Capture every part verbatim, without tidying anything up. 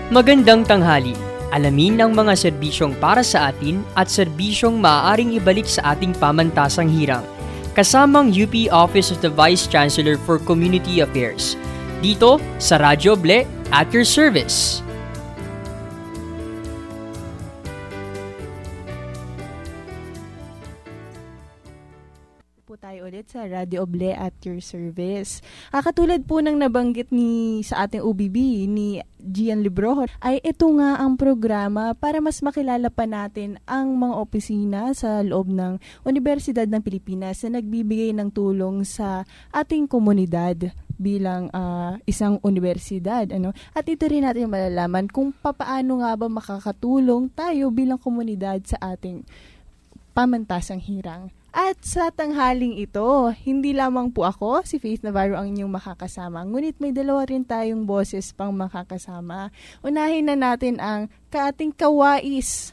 Magandang tanghali. Alamin ang mga serbisyong para sa atin at serbisyong maaaring ibalik sa ating pamantasang hirang. Kasamang U P Office of the Vice Chancellor for Community Affairs. Dito sa Radyo Ble at your service. Tayo ulit sa Radio Oble at your service. Ah, katulad po ng nabanggit ni sa ating O B B ni Gian Librojo, ay ito nga ang programa para mas makilala pa natin ang mga opisina sa loob ng Universidad ng Pilipinas na nagbibigay ng tulong sa ating komunidad bilang uh, isang universidad, ano? At ito rin natin malalaman kung papaano nga ba makakatulong tayo bilang komunidad sa ating pamantasang hirang. At sa tanghaling ito, hindi lamang po ako, si Faith Navarro ang inyong makakasama. Ngunit may dalawa rin tayong boses pang makakasama. Unahin na natin ang kaating kawais.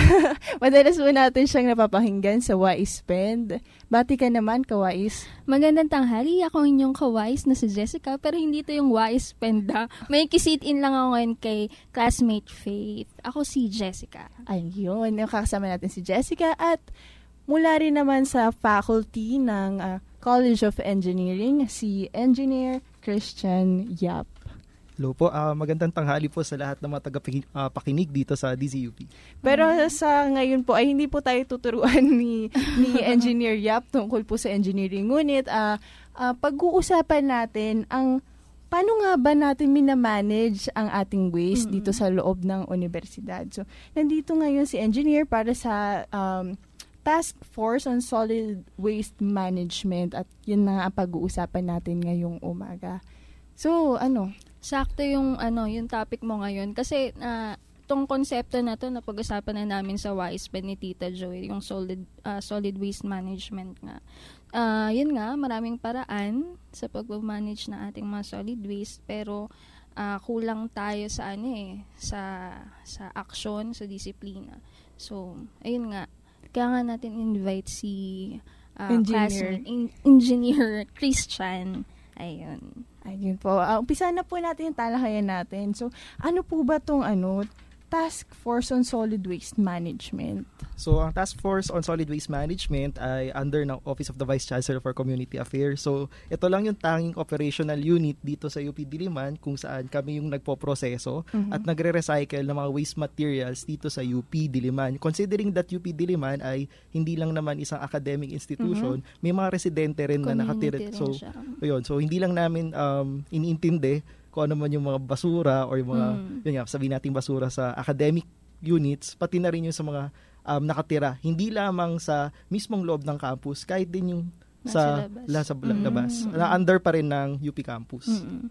Madalas po natin siyang napapakinggan sa Wais Spend. Bati ka naman, kawais. Magandang tanghali, ako inyong kawais na si Jessica, pero hindi to yung Wais Spend ha. May kisit-in lang ako ngayon kay classmate Faith. Ako si Jessica. Ayun, nakakasama natin si Jessica at mula rin naman sa faculty ng uh, College of Engineering, si Engineer Christian Yap. Hello po, uh, magandang tanghali po sa lahat ng mga tagapakinig uh, dito sa D Z U P. Pero sa ngayon po ay hindi po tayo tuturuan ni, ni Engineer Yap tungkol po sa engineering. Ngunit uh, uh, pag-uusapan natin ang paano nga ba natin minamanage ang ating waste mm-hmm. dito sa loob ng universidad. So, nandito ngayon si Engineer para sa Um, Task Force on Solid Waste Management at yun na ang pag-uusapan natin ngayong umaga. So, ano? Sakto yung ano, yung topic mo ngayon kasi uh, tong konsepto na to na pag-usapan na namin sa Wise Ben ni Tita Joy, yung solid uh, solid waste management nga. Uh, yun nga, maraming paraan sa pag-manage na ating mga solid waste pero uh, kulang tayo sa ano eh, sa sa action, sa disiplina. So, ayun nga. Kaya nga natin invite si uh, engineer. classmate, in, engineer Christian. Ayun. Ayun po. Uh, umpisa na po natin yung talakayan natin. So, ano po ba tong ano, Task Force on Solid Waste Management? So, ang Task Force on Solid Waste Management ay under ng Office of the Vice Chancellor for Community Affairs. So, ito lang yung tanging operational unit dito sa U P Diliman kung saan kami yung nagpoproseso mm-hmm. at nagre-recycle ng mga waste materials dito sa U P Diliman. Considering that U P Diliman ay hindi lang naman isang academic institution, mm-hmm. may mga residente rin community na nakatira. So, ayun, so hindi lang namin um, iniintindi kung ano man yung mga basura or yung mga, mm. yun nga, sabihin natin basura sa academic units, pati na rin yung sa mga um, nakatira. Hindi lamang sa mismong loob ng campus, kahit din yung sa labas, sa labas mm. na under pa rin ng U P campus. Mm.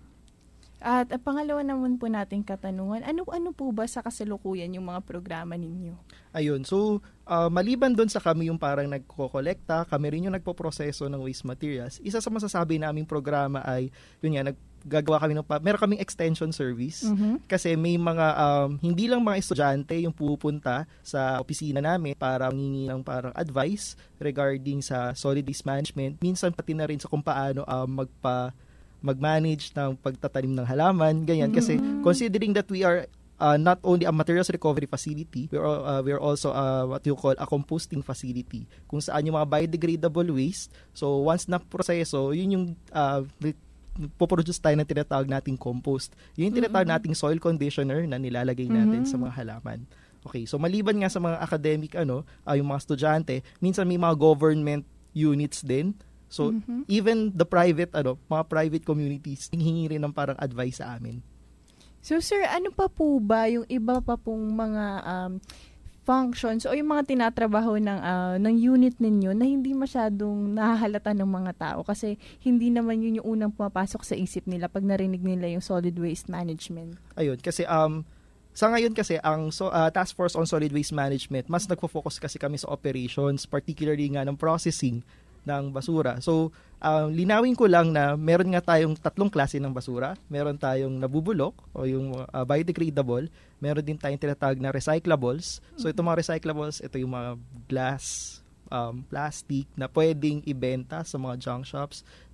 At uh, pangalawa naman po nating katanungan, ano-ano po ba sa kasalukuyan yung mga programa ninyo? Ayun, so uh, maliban doon sa kami yung parang nagko-kolekta, kami rin yung nagpo-proseso ng waste materials. Isa sa masasabi naming programa ay, yun nga, nag gagawa kami ng pa- meron kaming extension service mm-hmm. kasi may mga um, hindi lang mga estudyante yung pupunta sa opisina namin para mangingi ng parang advice regarding sa solid waste management, minsan pati na rin sa kung paano um, magpa mag-manage ng pagtatanim ng halaman, ganyan kasi mm-hmm. considering that we are uh, not only a materials recovery facility, we are uh, we are also uh, what you call a composting facility kung saan yung mga biodegradable waste, so once na proseso, yun yung uh, poproduce tayo ng tinatawag nating compost. Yun yung tinatawag mm-hmm. nating soil conditioner na nilalagay natin mm-hmm. sa mga halaman. Okay, so maliban nga sa mga academic, ano, uh, yung mga estudyante, minsan may mga government units din. So, mm-hmm. even the private, ano, mga private communities, hingi rin ng parang advice sa amin. So, sir, ano pa po ba yung iba pa pong mga um, functions o yung mga tinatrabaho ng uh, ng unit ninyo na hindi masyadong nahahalata ng mga tao kasi hindi naman yun yung unang pumapasok sa isip nila pag narinig nila yung solid waste management. Ayun, kasi um sa ngayon kasi ang so, uh, Task Force on Solid Waste Management, mas nagfo-focus kasi kami sa operations, particularly nga ng processing ng basura. So, uh, linawin ko lang na meron nga tayong tatlong klase ng basura. Meron tayong nabubulok o yung uh, biodegradable. Meron din tayong tinatawag na recyclables. So, itong mga recyclables, ito yung mga glass, um, plastic na pwedeng ibenta sa mga junk shops.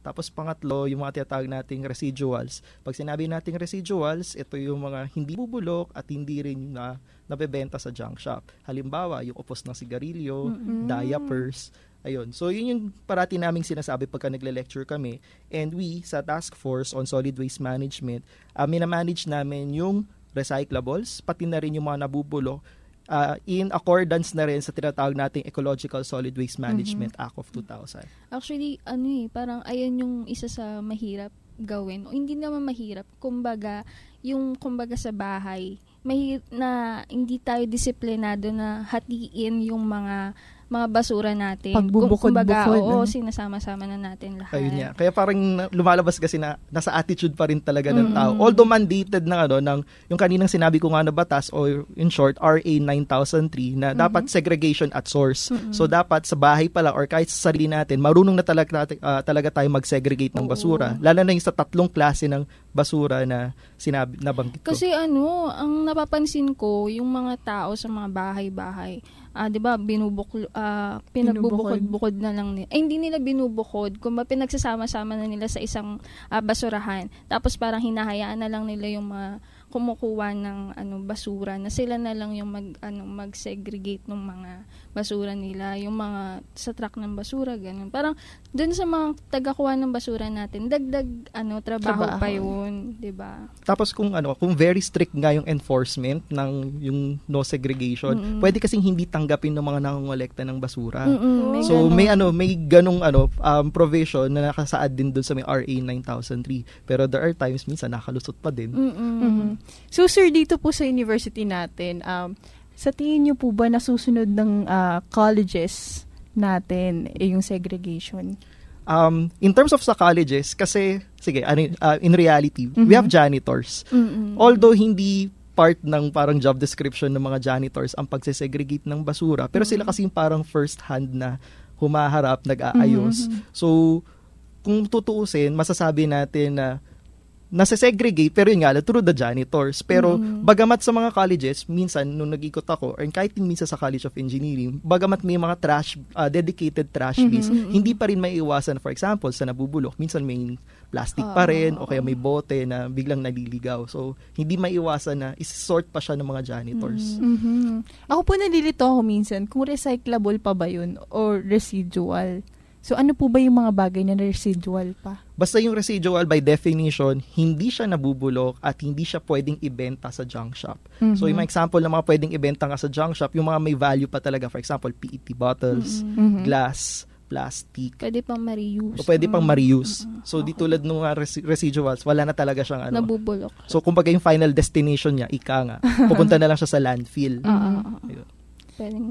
Tapos pangatlo, yung mga tinatawag nating residuals. Pag sinabi nating residuals, ito yung mga hindi bubulok at hindi rin na nabebenta sa junk shop. Halimbawa, yung upos ng sigarilyo, Mm-mm. diapers, ayun. So, yun yung parati naming sinasabi pagka nagle-lecture kami. And we, sa Task Force on Solid Waste Management, uh, minamanage namin yung recyclables, pati na rin yung mga nabubulok, uh, in accordance na rin sa tinatawag nating Ecological Solid Waste Management mm-hmm. Act of two thousand. Actually, ano eh, parang ayan yung isa sa mahirap gawin. O hindi naman mahirap. Kumbaga, yung kumbaga sa bahay, mahirap na hindi tayo disiplinado na hatiin yung mga mga basura natin. Pagbubukod-bukod. Oo, no? sinasama-sama na natin lahat. Ayun niya. Kaya parang lumalabas kasi na nasa attitude pa rin talaga ng Mm-mm. tao. Although mandated ng ano ng yung kaninang sinabi ko nga na batas or in short R A nine thousand three na mm-hmm. dapat segregation at source. Mm-hmm. So dapat sa bahay pala or kahit sa sarili natin marunong na talaga uh, talaga tayo mag-segregate ng basura. Oo. Lalo na yung sa tatlong klase ng basura na sinabi nabanggit ko. Kasi ano, ang napapansin ko yung mga tao sa mga bahay-bahay, ah, 'di ba, binubuk uh, pinagbubukod-bukod na lang nila. Eh, hindi nila binubukod, kung pinagsasama-sama na nila sa isang uh, basurahan. Tapos parang hinahayaan na lang nila yung mga kumukuha ng ano basura na sila na lang yung mag ano mag-segregate ng mga basura nila, yung mga sa truck ng basura ganun. Parang doon sa mga taga-kuha ng basura natin, dagdag ano trabaho, trabaho. pa yun, 'di ba? Tapos kung ano, kung very strict nga yung enforcement ng yung no segregation, mm-hmm. pwede kasing hindi tanggapin ng mga nangongolekta ng basura. Mm-hmm. May so ganun. may ano, may ganung ano um, provision na nakasaad din doon sa may R A nine thousand three. Pero there are times minsan nakalusot pa din. Mm-hmm. Mm-hmm. So sir, dito po sa university natin, um, sa tingin niyo po ba nasusunod ng uh, colleges natin eh, yung segregation? Um, in terms of sa colleges, kasi, sige, ano, uh, in reality, mm-hmm. we have janitors. Mm-hmm. Although hindi part ng parang job description ng mga janitors ang pagsesegregate ng basura, pero mm-hmm. sila kasi yung parang first hand na humaharap, nag-aayos. Mm-hmm. So, kung tutuusin, masasabi natin na nasa-segregate, pero yun nga, through the janitors. Pero, mm-hmm. bagamat sa mga colleges, minsan, nung nag-ikot ako, or kahit minsan sa College of Engineering, bagamat may mga trash, uh, dedicated trash bins, mm-hmm. hindi pa rin may iwasan, for example, sa nabubulok, minsan may plastic uh, pa rin, o kaya may bote na biglang naliligaw. So, hindi may iwasan na isort pa siya ng mga janitors. Mm-hmm. Ako po nalilito ako minsan, kung recyclable pa ba yun, or residual. So, ano po ba yung mga bagay na residual pa? Basta yung residual, by definition, hindi siya nabubulok at hindi siya pwedeng ibenta sa junk shop. Mm-hmm. So, yung mga example ng mga pwedeng ibenta nga sa junk shop, yung mga may value pa talaga, for example, P E T bottles, mm-hmm. glass, plastic. Pwede pang ma-reuse. O pwede pang ma-reuse. Mm-hmm. So, okay. Di tulad ng uh, res- residuals, wala na talaga siyang ano. Nabubulok. So, kumbaga yung final destination niya, ika nga, pupunta na lang siya sa landfill. Mm-hmm. Ayun. Pwedeng...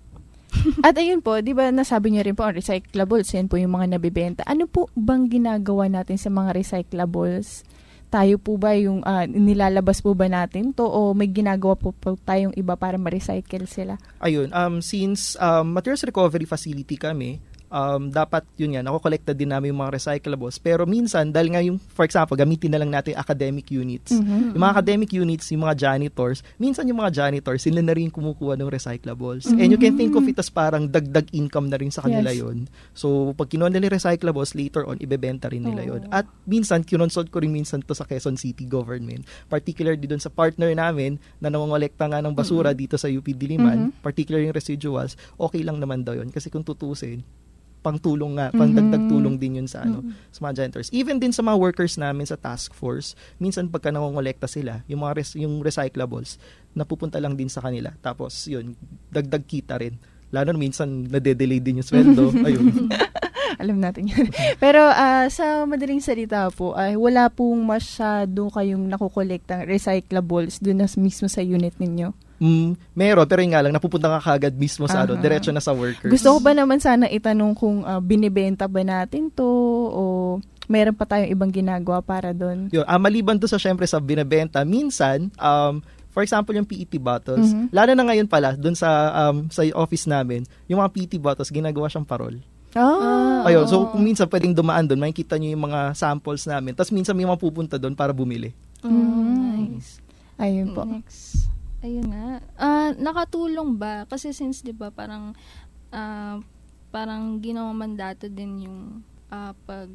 At ayun po, di ba nasabi niyo rin po, ang recyclables, yan po yung mga nabibenta. Ano po bang ginagawa natin sa mga recyclables? Tayo po ba yung, uh, nilalabas po ba natin to o may ginagawa po, po tayong iba para ma-recycle sila? Ayun, um, since um, materials recovery facility kami, um, dapat yun nga, nakokolekta din namin yung mga recyclables. Pero minsan, dahil nga yung, for example, gamitin na lang natin academic units. Mm-hmm. Yung mga academic units, yung mga janitors, minsan yung mga janitors, sila na rin kumukuha ng recyclables. Mm-hmm. And you can think of it as parang dagdag income na rin sa kanila yes. yun. So, pag kinuha nila recyclables, later on, ibebenta rin nila oh. yun. At minsan, kinonsult ko rin minsan to sa Quezon City government. Particularly dun sa partner namin na nangongolekta nga ng basura mm-hmm. dito sa U P Diliman, mm-hmm. particularly yung residuals, okay lang naman daw yun. Kasi kung tutusin, pangtulong nga, pangdagdag tulong din yun sa ano, mm-hmm. sa mga janitors. Even din sa mga workers namin sa task force, minsan pagka nangongolekta sila, yung mga res, yung recyclables, napupunta lang din sa kanila. Tapos yun, dagdag kita rin. Lalo minsan nade-delay din yung sweldo. Ayun. Alam natin yun. Pero uh, sa madaling salita po, ay uh, wala pong masyado kayong nakukolektang recyclables doon na mismo sa unit ninyo? Mm, meron, pero yun nga lang, napupunta ka kagad mismo sa ano, diretso na sa workers. Gusto ko ba naman sana itanong kung uh, binibenta ba natin to o meron pa tayong ibang ginagawa para doon? Yun, ah, maliban to sa syempre sa binibenta, minsan, um, for example, yung P E T bottles, mm-hmm. lalo na ngayon pala, doon sa, um, sa office namin, yung mga P E T bottles, ginagawa siyang parol. Oh. Ayun, so kung minsan pwedeng dumaan doon, makikita nyo yung mga samples namin, tapos minsan may mga pupunta doon para bumili. Mm, nice. Ayun po. Next. Ayun nga. Uh, nakatulong ba? Kasi since, di ba, parang, uh, parang ginawang mandato din yung uh, pag,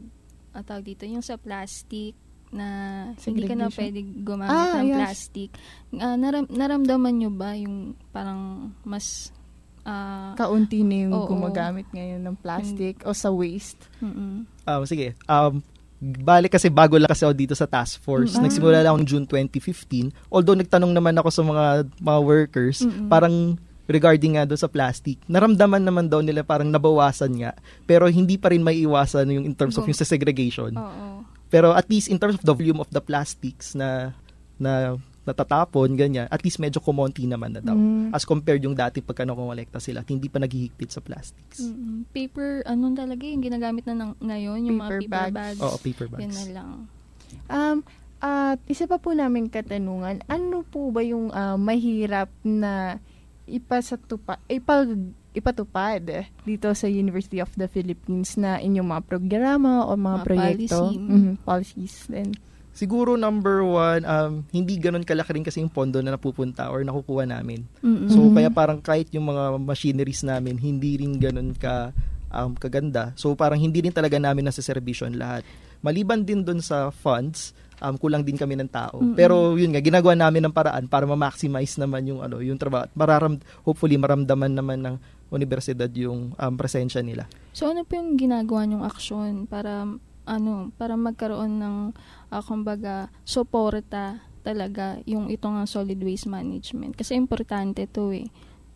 uh, tawag dito, yung sa plastic, na hindi ka na Segregation? pwede gumamit Ah, ng yes. plastic. Uh, naram- naramdaman nyo ba yung parang mas ah, Kaunti na yung Oo. gumagamit ngayon ng plastic o sa waste. mm-mm. Um, sige. Um, balik kasi bago lang kasi ako dito sa task force. Mm. Nagsimula lang ako June twenty fifteen. Although nagtanong naman ako sa mga mga workers, Mm-mm. parang regarding nga doon sa plastic, naramdaman naman daw nila parang nabawasan nga. Pero hindi pa rin may iwasan yung in terms of Gum- yung sa segregation. Oo. Pero at least in terms of the volume of the plastics na na natatapon, ganyan, at least medyo kumonti naman na daw. Mm. As compared yung dati pagka nakumolekta sila at hindi pa naghihigpit sa plastics. Mm-mm. Paper, ano talaga yung ginagamit na ng, ngayon, yung Paper mga paper bags. bags. Oo, paper Yun bags. na lang. Um, at isa pa po namin katanungan, ano po ba yung ah, mahirap na ipasatupa, ipag, ipatupad dito sa University of the Philippines na inyong mga programa o mga, Mga proyekto? policy. Mhm, policies din. Siguro number one, um, hindi ganun kalaki rin kasi yung pondo na napupunta or nakukuha namin. Mm-mm. So, Mhm. kaya parang kahit yung mga machineries namin, hindi rin ganun ka, um, kaganda. So, parang hindi rin talaga namin nasa-servisyon lahat. Maliban din dun sa funds, um, kulang din kami ng tao. Mm-mm. Pero yun nga, ginagawa namin ng paraan para ma-maximize naman yung, ano, yung trabaho. At mararam, hopefully, maramdaman naman ng universidad yung um, presensya nila. So, ano po yung ginagawa nyong aksyon para, ano, para magkaroon ng, uh, kumbaga, suporta talaga yung itong ang solid waste management? Kasi importante to eh.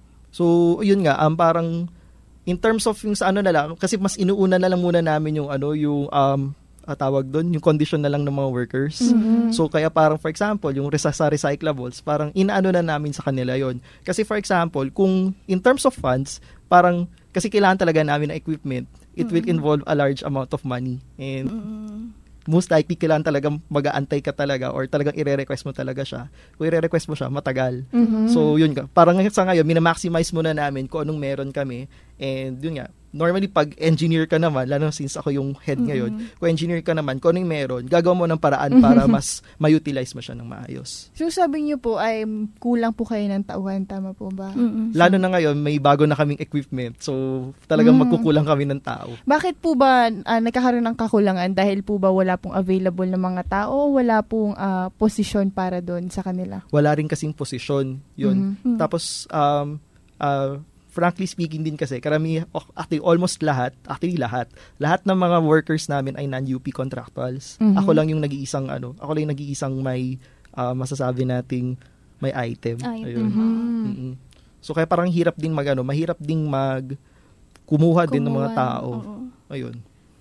So, yun nga, um, parang in terms of yung sa ano na lang, kasi mas inuuna na lang muna namin yung ano, yung um, ah, tawag doon, yung condition na lang ng mga workers. Mhm. So, kaya parang for example, yung resa- sa recyclables, parang inaano na namin sa kanila yon. Kasi for example, kung in terms of funds, parang kasi kailangan talaga namin ng equipment, it will involve a large amount of money. And Mm-mm. most likely kailangan talagang mag-aantay ka talaga or talagang ire-request mo talaga siya. Kung ire-request mo siya, matagal. Mhm. So, yun ka. Parang sa ngayon, minamaximize muna namin kung anong meron kami. And yun nga, normally pag engineer ka naman, lalo since ako yung head ngayon, kung engineer ka naman, kung anong meron, gagawa mo ng paraan para mas ma-utilize mo siya ng maayos. So sabi niyo po ay kulang po kayo ng tauhan, tama po ba? Mm-mm. Lalo na ngayon, may bago na kaming equipment. So, talagang Mm. magkukulang kami ng tao. Bakit po ba ah, nagkakaroon ng kakulangan? Dahil po ba wala pong available na mga tao o wala pong ah, posisyon para doon sa kanila? Wala rin kasing posisyon. Yun. Mhm. Tapos, um, uh, frankly speaking din kasi, karami, actually, almost lahat, actually lahat, lahat ng mga workers namin ay non-U P contractuals. Mhm. Ako lang yung nag-iisang, ano, ako lang yung nag-iisang may, uh, masasabi nating may item. Item. Ayun. Mhm. Mm-mm. So, kaya parang hirap din mag, ano, mahirap ding mag, kumuha din ng mga Kumuha, tao. oo. Ayun.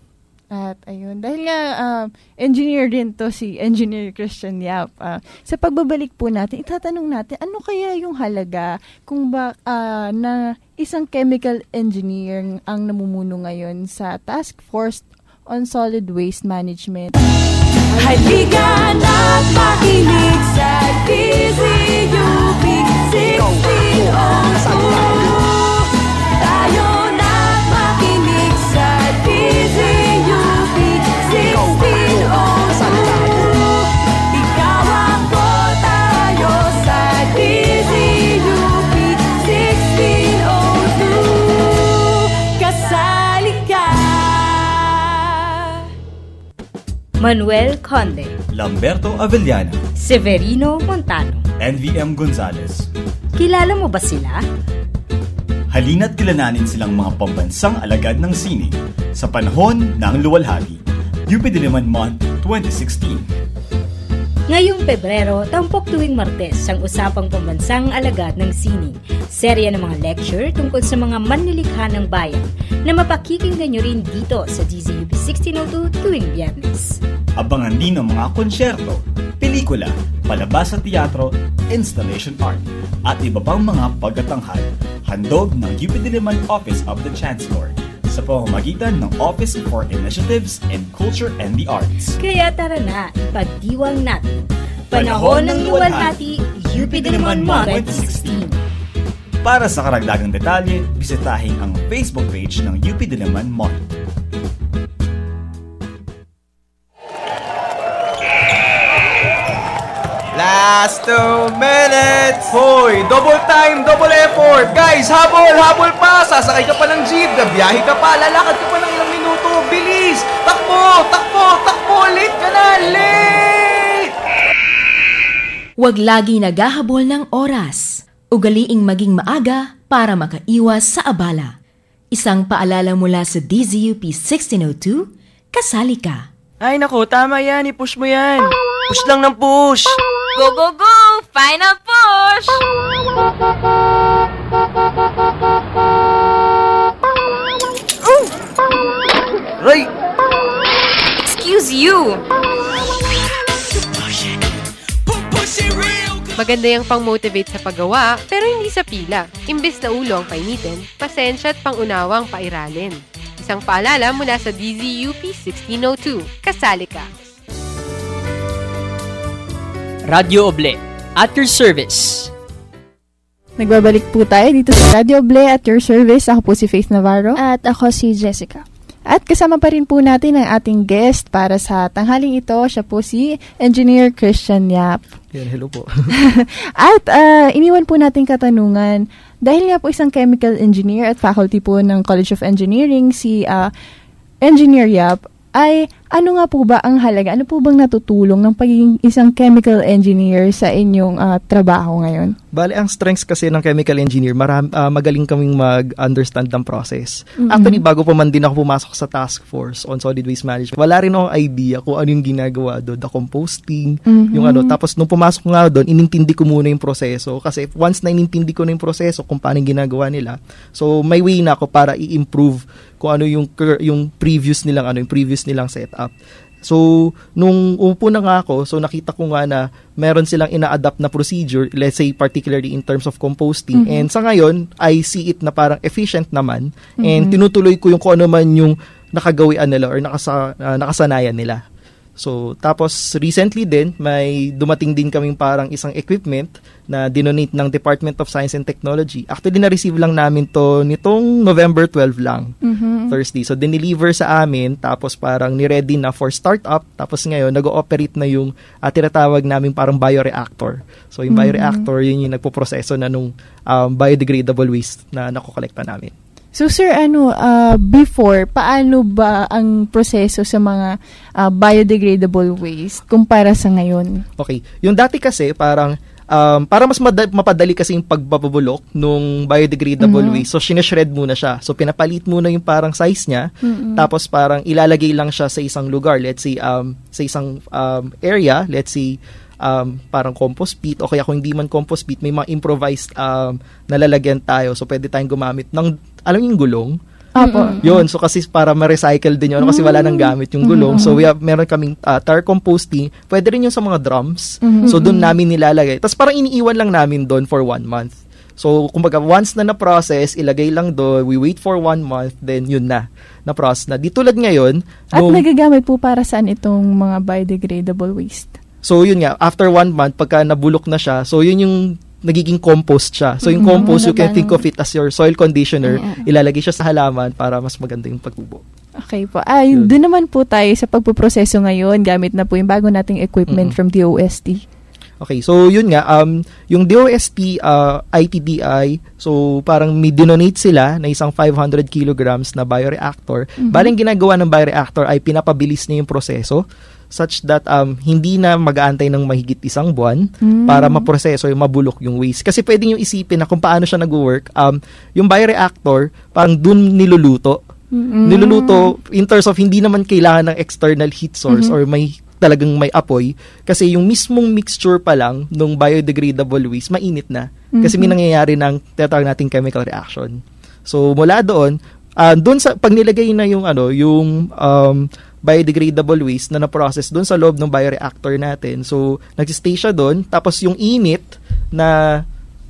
At ayun, dahil nga um, engineer din to si Engineer Christian Yap. Ah, sa pagbabalik po natin, itatanong natin, ano kaya yung halaga kung ba ah, na isang chemical engineer ang namumuno ngayon sa Task Force on Solid Waste Management? Halika na't makinig sa D Z U P sixteen oh two. Tayo na't makinig sa D Z U P sixteen oh two. Ikaw ako, tayo sa D Z U P sixteen oh two. Kasali ka. Manuel Conde, Lamberto Avellana, Severino Montano. N V M Gonzalez. Kilala mo ba sila? Halina't kilalanin silang mga pambansang alagad ng sining sa panahon ng luwalhati. U P Diliman Month twenty sixteen. Ngayong Pebrero, tampok tuwing Martes ang usapang pambansang alagad ng sining. Serya ng mga lecture tungkol sa mga manlilikha ng bayan na mapakikinggan nyo rin dito sa D Z U P sixteen oh two tuwing Biyernes. Abangan din ang mga konsyerto, pelikula, palabas sa teatro, installation art, at iba pang mga pagtatanghal. Handog ng U P Diliman Office of the Chancellor sa pamamagitan ng Office for Initiatives in Culture and the Arts. Kaya tara na, ipagdiwang natin. Panahon ng luwalhati, U P Diliman Month twenty sixteen. Para sa karagdagang detalye, bisitahin ang Facebook page ng U P Diliman Month. Last two minutes! Hoy, double time, double effort! Guys, habol, habol pa! Sasakay ka pa ng jeep, gabiyahe ka pa, lalakad ka pa ng ilang minuto! to. Bilis! Takbo! Takbo! Takbo! Late ka na! Late! Huwag lagi naghahabol ng oras. Ugaliing maging maaga para makaiwas sa abala. Isang paalala mula sa D Z U P sixteen oh two, kasali ka. Ay nako, tama yan. I-push mo yan. Push lang ng push. Go, go, go! Final push! Oh! Ray! Excuse you! Maganda yung pang-motivate sa paggawa, pero hindi sa pila. Imbes na ulo ang painitin, pasensya at pangunawang pairalin. Isang paalala mula sa D Z U P sixteen oh two. Kasali ka! Radyo Oble, at your service. Nagbabalik po tayo dito sa Radyo Oble at your service. Ako po si Faith Navarro. At ako si Jessica. At kasama pa rin po natin ang ating guest para sa tanghaling ito. Siya po si Engineer Christian Yap. Yan, hello po. At uh, iniwan po natin katanungan, dahil nga po isang chemical engineer at faculty po ng College of Engineering, si uh, Engineer Yap, ay ano nga po ba ang halaga? Ano po bang natutulong ng pagiging isang chemical engineer sa inyong uh, trabaho ngayon? Bale, ang strengths kasi ng chemical engineer, maram, uh, magaling kaming mag-understand ng process. Mm-hmm. Actually, bago pa man din ako pumasok sa task force on solid waste management, wala rin akong idea kung ano yung ginagawa doon, the composting, mm-hmm. yung ano. Tapos, nung pumasok nga doon, inintindi ko muna yung proseso. Kasi once na inintindi ko na yung proseso, kung paano yung ginagawa nila, so may way na ako para i-improve kung ano yung yung previous nilang ano yung previous nilang setup. So nung upo na nga ako, so nakita ko nga na meron silang ina-adapt na procedure, let's say particularly in terms of composting. Mm-hmm. And sa ngayon, I see it na parang efficient naman, mm-hmm. and tinutuloy ko yung kung ano man yung nakagawian nila or nakasa, uh, nakasanayan nila. So, tapos recently din, may dumating din kaming parang isang equipment na dinonate ng Department of Science and Technology. Actually, na-receive lang namin to nitong November twelfth lang, mm-hmm. Thursday. So, dineliver sa amin, tapos parang ni-ready na for startup. Tapos ngayon, nag-ooperate na yung uh, tinatawag namin parang bioreactor. So, yung mm-hmm. bioreactor, yun yung nagpo-proseso na nung um, biodegradable waste na nakokolekta namin. So sir, ano, uh, before, paano ba ang proseso sa mga uh, biodegradable waste kumpara sa ngayon? Okay. Yung dati kasi, parang, um, para mas mad- mapadali kasi yung pagbabulok nung biodegradable mm-hmm. waste, so sinashred muna siya. So pinapalit muna yung parang size niya, mm-hmm. tapos parang ilalagay lang siya sa isang lugar, let's say, um, sa isang um, area, let's say, Um, parang compost pit, o kaya kung hindi man compost pit, may mga improvised um, nalalagyan tayo. So, pwede tayong gumamit ng, alam yung gulong? Apo. Yun, so kasi para ma-recycle din yun, kasi wala nang gamit yung gulong. So, we have, meron kaming uh, tar composting. Pwede rin yung sa mga drums. So, doon namin nilalagay. Tapos parang iniiwan lang namin doon for one month. So, kumbaga, once na na-process, ilagay lang doon, we wait for one month, then yun na, na-process na. Di tulad ngayon. At nung, nagagamit po para saan itong mga biodegradable waste? So, yun nga, after one month, pagka nabulok na siya, so yun yung nagiging compost siya. So, yung mm-hmm. compost, you can think of it as your soil conditioner. Yeah. Ilalagay siya sa halaman para mas maganda yung pagtubo. Okay po. Ay, yun. Doon naman po tayo sa pagpuproseso ngayon. Gamit na po yung bago nating equipment mm-hmm. from D O S T. Okay, so yun nga, um, yung D O S T uh, I T D I, so parang may dinonate sila na isang five hundred kilograms na bioreactor. Mm-hmm. Baling ginagawa ng bioreactor ay pinapabilis niya yung proseso, such that um hindi na mag-aantay ng mahigit isang buwan mm. para maproseso yung mabulok yung waste. Kasi pwede nyo isipin na kung paano siya nag-work. Um, yung bioreactor, parang dun niluluto. Mm-hmm. Niluluto in terms of hindi naman kailangan ng external heat source mm-hmm. or may talagang may apoy. Kasi yung mismong mixture pa lang nung biodegradable waste, mainit na. Kasi mm-hmm. may nangyayari ng tinatawag nating chemical reaction. So mula doon, uh, doon sa pag nilagay na yung ano, yung um, biodegradable waste na na-process doon sa loob ng bioreactor natin. So, nag-stay siya doon. Tapos, yung init na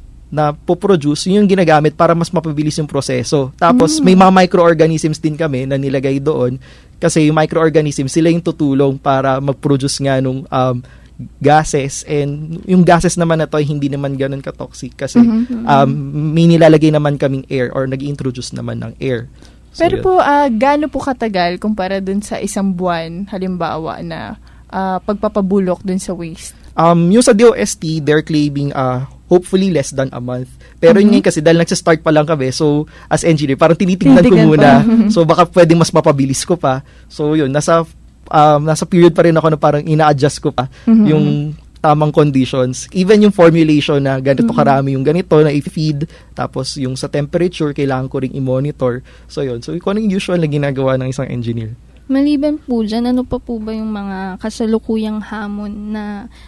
na po-produce, yun yung ginagamit para mas mapabilis yung proseso. Tapos, mm. may mga microorganisms din kami na nilagay doon. Kasi yung microorganisms, sila yung tutulong para mag-produce nga nung um, gases. And yung gases naman na to, hindi naman ganun ka-toxic. Kasi mm-hmm. um, may nilalagay naman kaming air or nag-introduce naman ng air. So, pero yun. po, uh, gaano po katagal kumpara dun sa isang buwan, halimbawa, na uh, pagpapabulok dun sa waste? Um, yung sa D O S T, they're claiming uh, hopefully less than a month. Pero Mhm. yun ngayon kasi dahil nagsa-start pa lang kami, so as engineer, parang tinitingnan ko Tinitingnan muna. pa. So baka pwedeng mas mapabilis ko pa. So yun, nasa um, nasa period pa rin ako na parang ina-adjust ko pa Mhm. yung tamang conditions. Even yung formulation na ganito Mhm. karami yung ganito na i-feed, tapos yung sa temperature, kailangan ko ring i-monitor. So yun, so kung ano yung usual na ginagawa ng isang engineer. Maliban po dyan, ano pa po ba yung mga kasalukuyang hamon na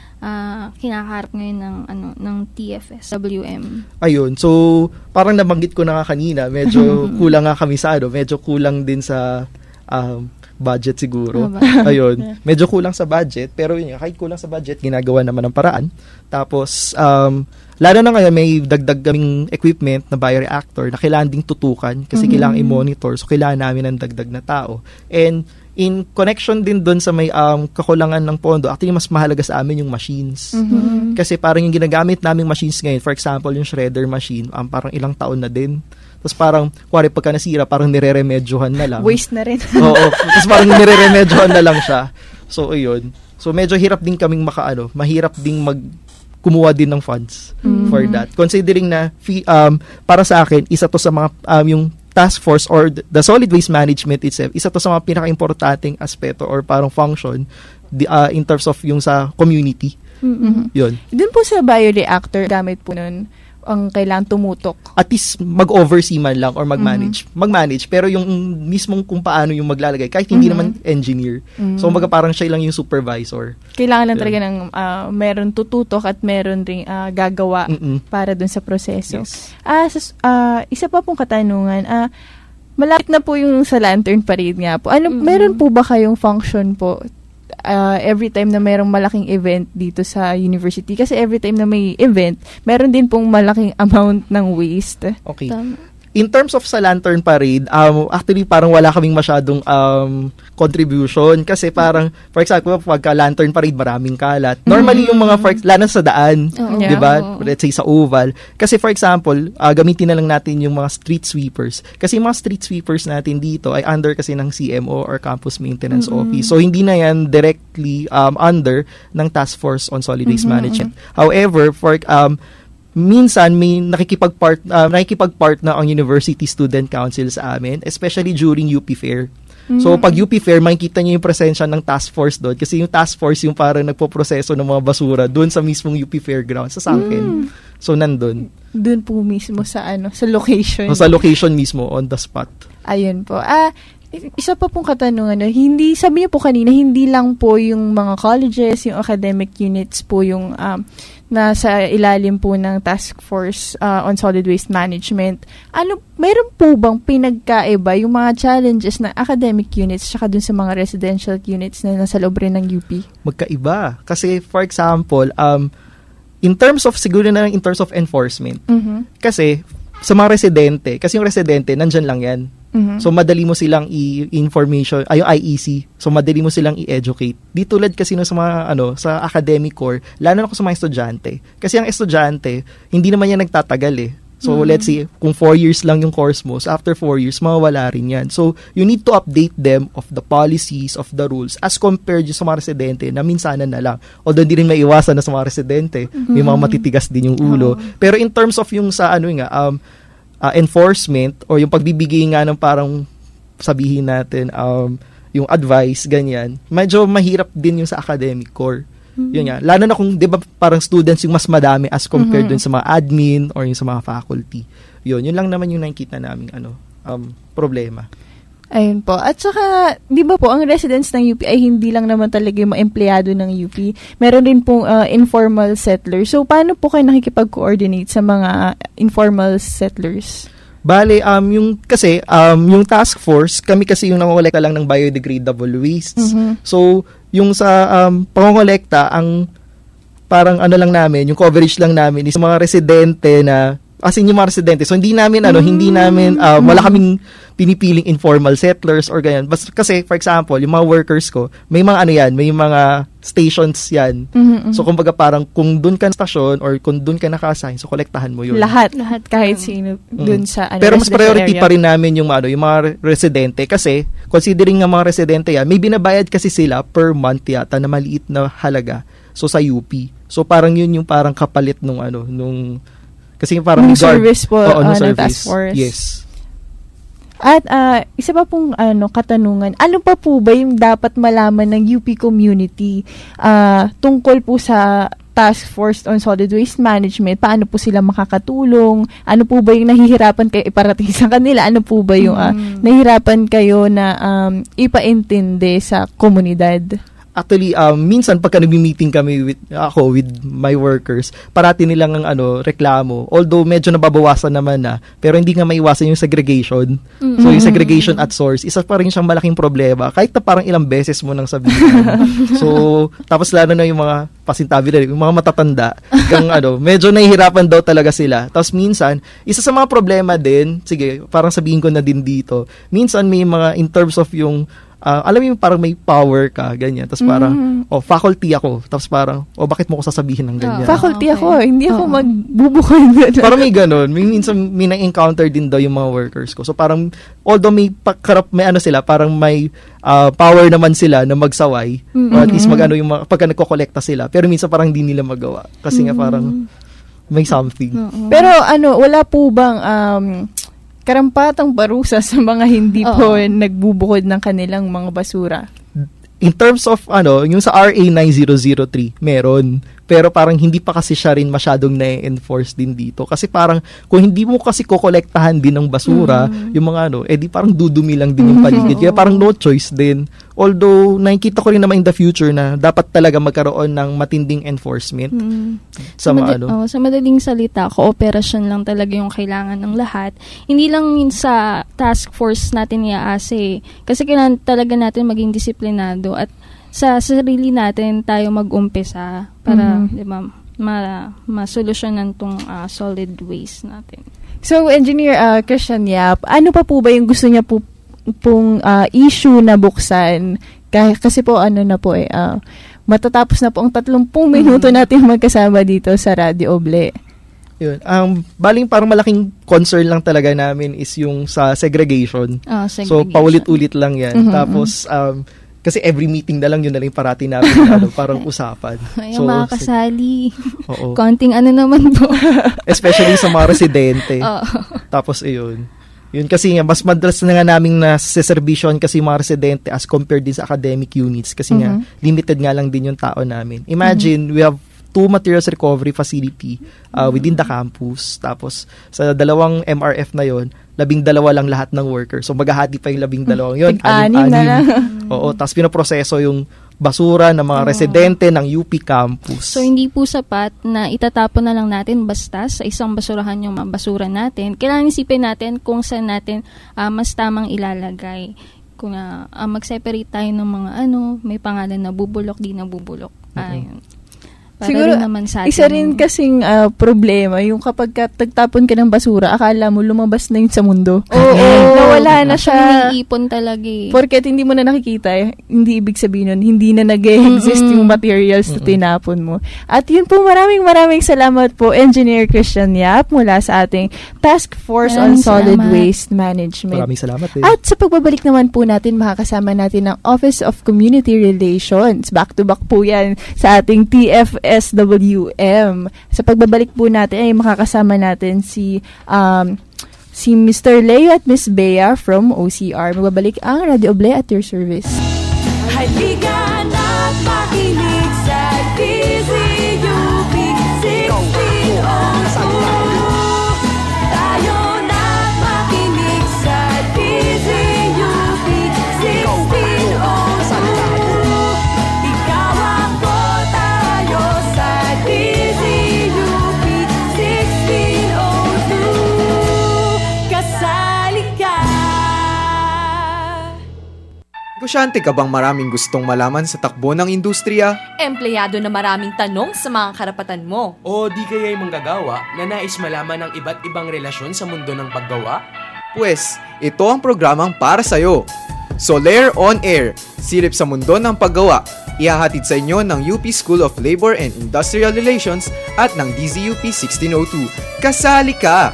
ah, kinakaharap ngayon ng, ano, ng T F S W M? Ayun, so parang nabanggit ko na nga kanina, medyo kulang nga kami sa ano, medyo kulang din sa um, budget siguro. Ah, ba- Ayun, medyo kulang sa budget, pero yun, nga, kahit kulang sa budget, ginagawa naman ng paraan. Tapos, um, lalo na ngayon, may dagdag kaming equipment na bioreactor na kailangan ding tutukan kasi Mhm. kailangan i-monitor. So, kailangan namin ng dagdag na tao. And, in connection din doon sa may um, kakulangan ng pondo, actually, mas mahalaga sa amin yung machines. Mhm. Kasi parang yung ginagamit naming machines ngayon, for example, yung shredder machine, um, parang ilang taon na din. Tapos parang, kuwari pagka nasira, parang nire-remedyohan na lang. Waste na rin. Oo. Tapos parang nire-remedyohan na lang siya. So, ayun. So, medyo hirap din kaming makaano, mahirap ding mag kumuha din ng funds Mhm. for that. Considering na, fee, um, para sa akin, isa to sa mga, um, yung task force or the solid waste management itself, isa to sa mga pinaka-importanting aspeto or parang function di, uh, in terms of yung sa community. Mhm. Yun. Doon po sa bioreactor, gamit po nun ang kailangan tumutok. At least mag-oversee man lang or mag-manage. Mhm. Mag-manage, pero yung mismong kung paano yung maglalagay, kahit hindi Mhm. naman engineer. Mhm. So, maga parang siya lang yung supervisor. Kailangan lang Yun. talaga ng ah, meron tututok at meron ring ah, gagawa Mm-mm. para dun sa proseso. Yes. Ah, sas- ah, isa pa pong katanungan, ah, malapit na po yung sa Lantern Parade nga po. Ano, Mhm. meron po ba kayong function po ah, every time na merong malaking event dito sa university? Kasi every time na may event, meron din pong malaking amount ng waste. Okay. Tama. In terms of sa Lantern Parade, um, actually parang wala kaming masyadong um, contribution kasi parang, for example, pagka Lantern Parade, maraming kalat. Normally yung mga, for, lalo sa daan, Oo. di ba? Oo. Let's say sa oval. Kasi for example, uh, gamitin na lang natin yung mga street sweepers. Kasi yung mga street sweepers natin dito ay under kasi ng C M O or Campus Maintenance Mm-mm. Office. So hindi na yan directly um, under ng Task Force on Solid Waste Mhm. Management. However, for um, minsan may nakikipag-part uh, nakikipag-part na ang University Student Council sa amin, especially during U P Fair. So, Mhm. pag U P Fair, makikita niyo yung presensya ng task force doon kasi yung task force yung parang nagpo-proseso ng mga basura doon sa mismong U P Fairground, sa Sangken. Mm. So, nandun. Doon po mismo sa ano, sa location. Sa location mismo, on the spot. Ayun po. Ah, isa pa pong katanungan, no, hindi, sabi niyo po kanina, hindi lang po yung mga colleges, yung academic units po yung um, nasa ilalim po ng Task Force uh, on Solid Waste Management. Ano, mayroon po bang pinagkaiba yung mga challenges ng academic units tsaka dun sa mga residential units na nasa loob rin ng U P? Magkaiba. Kasi, for example, um, in terms of, siguro na in terms of enforcement, Mhm. kasi, sa mga residente, kasi yung residente, nandyan lang yan. Mhm. So, madali mo silang i-information, ay yung I E C. So, madali mo silang i-educate. Di tulad kasi no, sa mga, ano, sa academic core, lalo na ko sa mga estudyante. Kasi ang estudyante, hindi naman yan nagtatagal eh. So, Mhm. let's say, kung four years lang yung course mo, so after four years, mawawala rin yan. So, you need to update them of the policies, of the rules, as compared yung sa mga residente na minsanan na lang. Although, hindi rin maiwasan na sa mga residente, may mga Mhm. matitigas din yung ulo. Pero in terms of yung sa, ano nga, um, uh, enforcement o yung pagbibigay nga ng parang sabihin natin um, yung advice, ganyan, medyo mahirap din yung sa academic core. Mhm. Yun nga. Lalo na kung, di ba, parang students yung mas madami as compared Mhm. dun sa mga admin or yung sa mga faculty. Yun, yun lang naman yung nakikita naming ano, um, problema. Ayun po. At saka, di ba po, ang residents ng U P ay hindi lang naman talaga yung mga empleyado ng U P. Meron din pong uh, informal settlers. So, paano po kayo nakikipag-coordinate sa mga informal settlers? Bale, um, yung, kasi, um, yung task force, kami kasi yung nangongolekta lang ng biodegradable wastes. Mhm. So, yung sa um, pangongolekta, ang parang ano lang namin, yung coverage lang namin is mga residente na, as in yung mga residente. So, hindi namin, ano, hindi namin, uh, wala kaming pinipiling informal settlers or ganyan. Basta, kasi, for example, yung mga workers ko, may mga ano yan, may mga stations yan. Mhm, mhm. So, kumbaga parang kung dun ka na stasyon or kung dun ka naka-assign, so kolektahan mo yun. Lahat. Lahat. Kahit sino dun Mm. sa ano, Pero mas residential priority area. pa rin namin yung ano, yung mga re- residente kasi considering nga mga residente yan, may binabayad kasi sila per month yata na maliit na halaga So sa U P. So parang yun yung parang kapalit nung ano, nung kasi parang Nung may guard- service po, Oo, nung uh, ng service. task force. Yes. At uh, isa pa pong ano, katanungan, ano pa po ba yung dapat malaman ng U P community uh, tungkol po sa Task Force on Solid Waste Management? Paano po sila makakatulong? Ano po ba yung nahihirapan kayo iparating sa kanila? Ano po ba yung uh, Mm. nahihirapan kayo na um, ipaintindi sa komunidad? Actually, um, minsan pagka nag-meeting kami with ako with my workers, parati nilang ang ano, reklamo. Although medyo nababawasan naman na, pero hindi nga maiwasan yung segregation. Mm. So yung segregation at source, isa pa rin siyang malaking problema. Kahit na parang ilang beses mo nang sabihin. So, tapos lalo na yung mga pasintabi na, yung mga matatanda, kang ano, medyo nahihirapan daw talaga sila. Tapos minsan, isa sa mga problema din, sige, parang sabihin ko na din dito, minsan may mga in terms of yung Uh, alam mo yung parang may power ka, ganyan. Tapos parang, Mm. oh, faculty ako. Tapos parang, oh, bakit mo ko sasabihin ng ganyan? Faculty okay. ako, hindi ako Oo. magbubukod. Parang may ganun. May, minsan, may na-encounter din daw yung mga workers ko. So parang, although may pakarap, may ano sila, parang may uh, power naman sila na magsaway. Mm-hmm. Or at least magano yung mga, pagka nagko-collecta sila. Pero minsan parang hindi nila magawa. Kasi nga parang, may something. Oo. Pero ano, wala po bang um, karampatang parusa sa mga hindi po Oo. nagbubukod ng kanilang mga basura? In terms of ano, yung sa R A nine thousand three, meron. Pero parang hindi pa kasi siya rin masyadong na-enforce din dito. Kasi parang, kung hindi mo kasi kokolektahan din ng basura, mm. yung mga ano, edi parang dudumi lang din yung paligid. Kaya parang no choice din. Although, nakikita ko rin naman in the future na dapat talaga magkaroon ng matinding enforcement Mm. sa mga mada- ano. oh, sa madaling salita, cooperation lang talaga yung kailangan ng lahat. Hindi lang yun sa task force natin iaase. Kasi kailangan talaga natin maging disiplinado at sa sarili natin tayo mag-umpisa para, Mhm. di ba, ma masolusyonan tong ah, solid waste natin. So, Engineer uh, Christian Yap, ano pa po ba yung gusto niya po pong uh, issue na buksan? Kah- kasi po, ano na po eh, uh, matatapos na po ang tatlumpung minuto natin magkasama dito sa Radio Oble. Yun. Um, baling parang malaking concern lang talaga namin is yung sa segregation. Ah, So, segregation. paulit-ulit lang yan. Mhm. Tapos, um, kasi every meeting na lang yun na lang yung parati namin ano, parang usapan. Ay, ang mga kasali. Oo. Konting ano naman po. Especially sa mga residente. Oo. Tapos, ayun. Yun kasi nga, mas madalas na nga namin na seservisyon kasi yung mga residente as compared din sa academic units kasi nga, Mhm. limited nga lang din yung tao namin. Imagine, we have two materials recovery facility uh, within the campus. Tapos, sa dalawang M R F na yon, labing dalawa lang lahat ng workers. So, maghahati pa yung labing dalawang yun. Tig-anim na lang. Oo, tapos pinoproseso yung basura ng mga residente ng U P campus. So, hindi po sapat na itatapon na lang natin basta sa isang basurahan yung mga basura natin. Kailangan isipin natin kung saan natin uh, mas tamang ilalagay. Kung uh, uh, mag-separate tayo ng mga ano, may pangalan na bubulok, di na bubulok. Ayun. Para Siguro, rin naman sa atin. isa rin kasing uh, problema, yung kapag ka, tagtapon ka ng basura, akala mo lumabas na yun sa mundo. Oo. Nawala na siya. Ipon talaga eh. Porket hindi mo na nakikita, eh, hindi ibig sabihin nun, hindi na nag-exist yung materials na tinapon mo. At yun po, maraming maraming salamat po, Engineer Christian Yap, mula sa ating Task Force on Maraming Solid salamat. Waste Management. Maraming salamat eh. At sa pagbabalik naman po natin, makakasama natin ang Office of Community Relations. Back-to-back po yan sa ating T F S W M. Sa pagbabalik po natin ay makakasama natin si um, si Mister Leo at Miss Bea from O C R. Magbabalik ang Radio Oble at your service. Halika na't makinig sa D Z U P sixteen oh two. Tayo na't makinig sa D Z U P sixteen oh two. Ikaw ako, tayo sa D Z U P sixteen oh two. Kasali ka. Negosyante ka bang maraming gustong malaman sa takbo ng industriya? Empleyado na maraming tanong sa mga karapatan mo. O di kaya'y manggagawa na nais malaman ang iba't ibang relasyon sa mundo ng paggawa? Pwes, ito ang programang para sa'yo. Soler On Air, silip sa mundo ng paggawa. Ihahatid sa inyo ng U P School of Labor and Industrial Relations at ng D Z U P sixteen oh two. Kasali ka!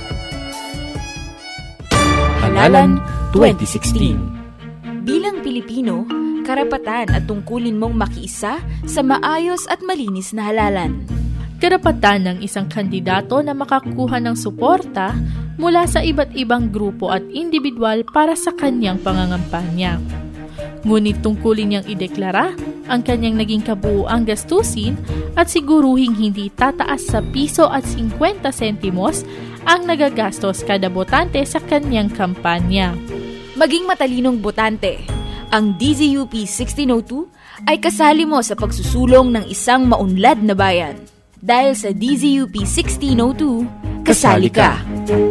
Halalan twenty sixteen. Bilang Pilipino, karapatan at tungkulin mong makiisa sa maayos at malinis na halalan. Karapatan ng isang kandidato na makakuha ng suporta mula sa iba't ibang grupo at individual para sa kanyang pangangampanya. Ngunit tungkulin niyang ideklara ang kanyang naging kabuuang gastusin at siguruhing hindi tataas sa piso at fifty sentimos ang nagagastos kada botante sa kanyang kampanya. Maging matalinong botante. Ang D Z U P sixteen oh two ay kasali mo sa pagsusulong ng isang maunlad na bayan. Dahil sa D Z U P sixteen oh two, kasali ka!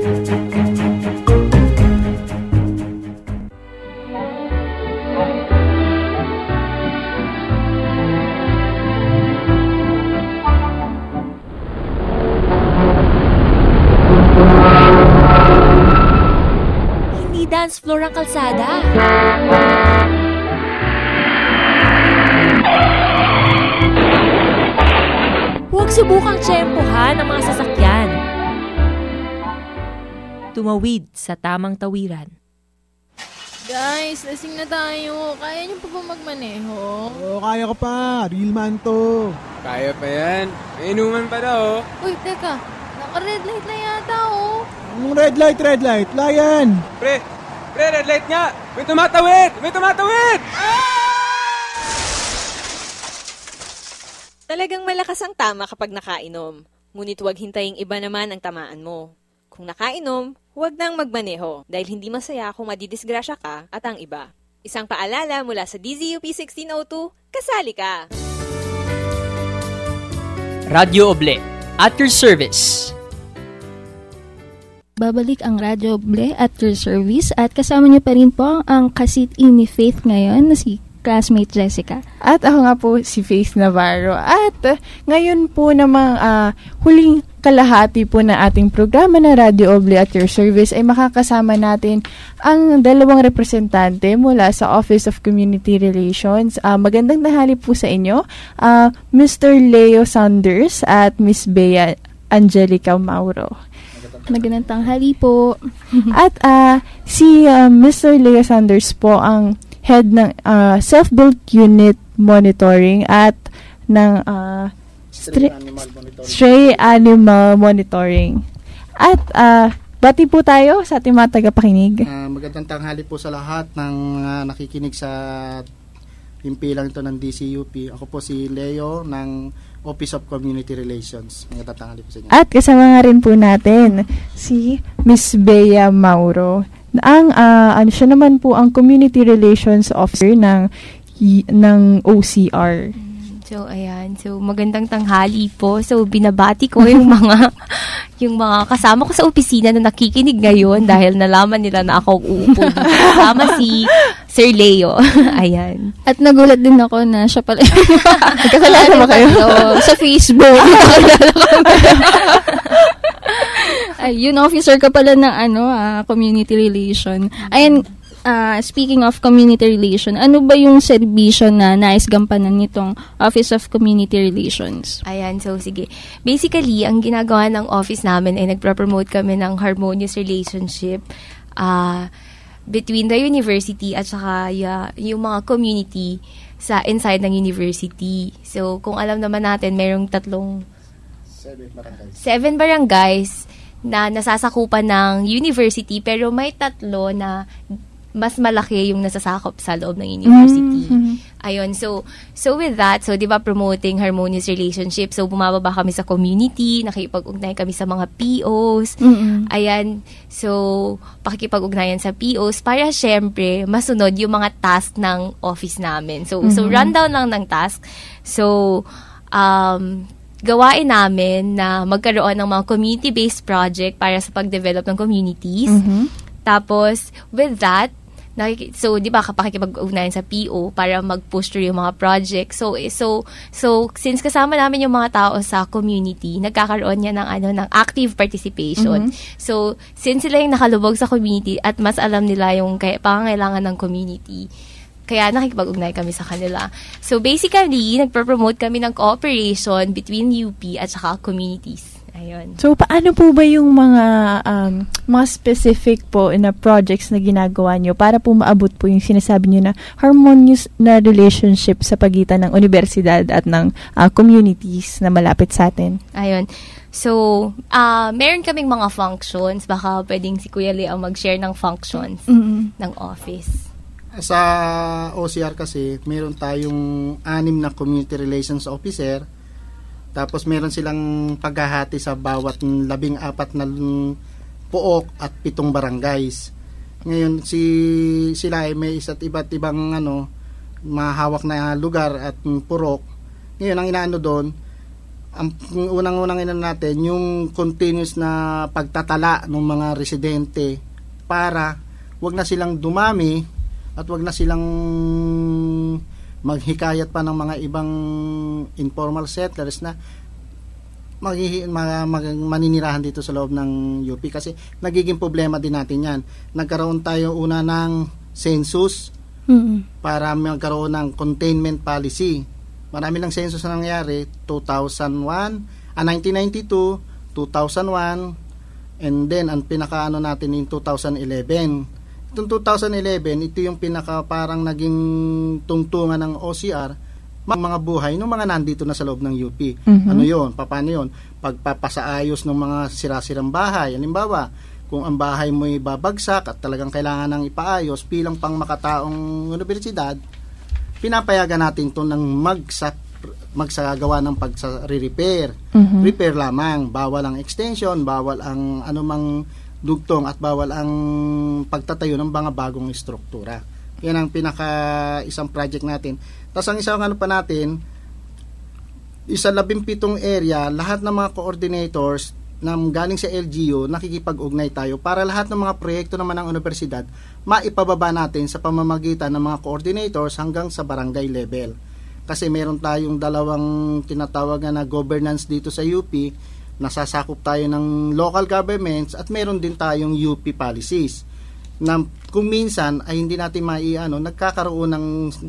Hindi dance floor ang kalsada. Huwag subukang tsempohan ang mga sasakyan. Tumawid sa tamang tawiran. Guys, lasing na tayo. Kaya niyo pa ba magmaneho? Oo, kaya ko pa. Real man to. Kaya pa yan. May inuman pa daw. Uy, teka. Naka-red light na yata, oh. Anong red light, red light? Layan. Pre, pre, red light nga. May tumatawid! May tumatawid! Talagang malakas ang tama kapag nakainom. Ngunit huwag hintaying iba naman ang tamaan mo. Kung nakainom, huwag nang magmaneho dahil hindi masaya kung madidisgrasya ka at ang iba. Isang paalala mula sa D Z U P sixteen oh two, kasali ka! Radyo Oble, at your service. Babalik ang Radyo Oble at your service at kasama niyo pa rin po ang kasit-i ni Faith ngayon na si classmate Jessica. At ako nga po si Faith Navarro. At uh, ngayon po namang uh, huling kalahati po na ating programa na Radio Oble at your service ay makakasama natin ang dalawang representante mula sa Office of Community Relations. Uh, magandang tanghali po sa inyo, uh, Mister Leo Saunders at Miss Bea Angelica Mauro. Magandang tanghali po. At uh, si uh, Mister Leo Saunders po ang head ng uh, self-built unit monitoring at ng uh, stray, animal monitoring. stray animal monitoring. At uh, bati po tayo sa ating mga tagapakinig. Uh, magandang tanghali po sa lahat ng uh, nakikinig sa himpilang ito ng D C U P. Ako po si Leo ng Office of Community Relations. Magandang tanghali po sa inyo. At kasama nga rin po natin si Miss Bea Mauro. Ang uh, ano siya naman po ang Community Relations Officer ng ng O C R. So ayan, so magandang tanghali po. So binabati ko yung mga yung mga kasama ko sa opisina na nakikinig ngayon dahil nalaman nila na ako uupo dito. Kasama si Sir Leo. Ayan. At nagulat din ako na siya pala. Nagkakalala ba kayo? Sa Facebook. Ay, yun, officer ka pala ng ano, ah, community relation. Ayan, uh, speaking of community relation, ano ba yung serbisyo na nais gampanan nitong Office of Community Relations? Ayan, so sige. Basically, ang ginagawa ng office namin ay nagpro-promote kami ng harmonious relationship uh, between the university at saka uh, yung mga community sa inside ng university. So, kung alam naman natin, mayroong tatlong seven barangays. Seven barangays na nasasakupan ng university pero may tatlo na mas malaki yung nasasakop sa loob ng university. Mm-hmm. Ayun, so so with that, so 'di ba promoting harmonious relationship, so bumababa kami sa community, nakikipag-ugnayan kami sa mga P Os. Mm-hmm. Ayan, so pakikipag-ugnayan sa P Os para syempre masunod yung mga task ng office namin. So mm-hmm. so rundown lang ng task. So um gawain namin na magkaroon ng mga community-based project para sa pag-develop ng communities. Mm-hmm. Tapos, with that, nakik- so, di ba, kapakikipag-ugnayan sa P O para mag-push through yung mga project. So, so, so, since kasama namin yung mga tao sa community, nagkakaroon niya ng, ano, ng active participation. Mm-hmm. So, since sila yung nakalubog sa community at mas alam nila yung kay- pangangailangan ng community, kaya nakikipag-ugnay kami sa kanila. So basically, nagpo-promote kami ng cooperation between U P at saka communities. Ayun. So, paano po ba yung mga um, mga specific po na projects na ginagawa nyo para po maabot po yung sinasabi nyo na harmonious na relationship sa pagitan ng universidad at ng uh, communities na malapit sa atin? Ayun. So, uh, meron kaming mga functions. Baka pwedeng si Kuya Leo mag-share ng functions mm-hmm. ng office. Sa O C R kasi, meron tayong anim na community relations officer. Tapos meron silang paghahati sa bawat labing apat na pook at pitong barangays. Ngayon si sila ay may isa't iba't ibang ano mahawak na lugar at purok. Ngayon ang inaano doon, ang unang-unang inaano natin yung continuous na pagtatala ng mga residente para wag na silang dumami at wag na silang maghikayat pa ng mga ibang informal settlers na mag, mag, mag, maninirahan dito sa loob ng U P kasi nagiging problema din natin yan. Nagkaroon tayo una ng census mm-hmm. para magkaroon ng containment policy. Marami ng census na nangyari, two thousand one, ah, nineteen ninety-two, two thousand one, and then ang pinakaano natin in two thousand eleven. Itong two thousand eleven, ito yung pinaka parang naging tungtungan ng O C R, mga buhay ng mga nandito na sa loob ng U P. Mm-hmm. Ano yun? Paano yun? Pagpapasaayos ng mga sirasirang bahay. Halimbawa, kung ang bahay mo ay babagsak at talagang kailangan ng ipaayos bilang pang makataong universidad, pinapayagan natin ito ng magsa, magsagawa ng pagsa-repair. Mm-hmm. Repair lamang. Bawal ang extension, bawal ang anumang dugtong at bawal ang pagtatayo ng mga bagong struktura. Yan ang pinaka isang project natin. Tapos ang isang ano pa natin, isa labing pitong area, lahat ng mga coordinators na galing sa L G U, nakikipag-ugnay tayo para lahat ng mga proyekto naman ng universidad maipababa natin sa pamamagitan ng mga coordinators hanggang sa barangay level. Kasi meron tayong dalawang tinatawag na governance dito sa U P, nasasakop tayo ng local governments at meron din tayong U P policies na kung minsan ay hindi natin maiano, nagkakaroon ng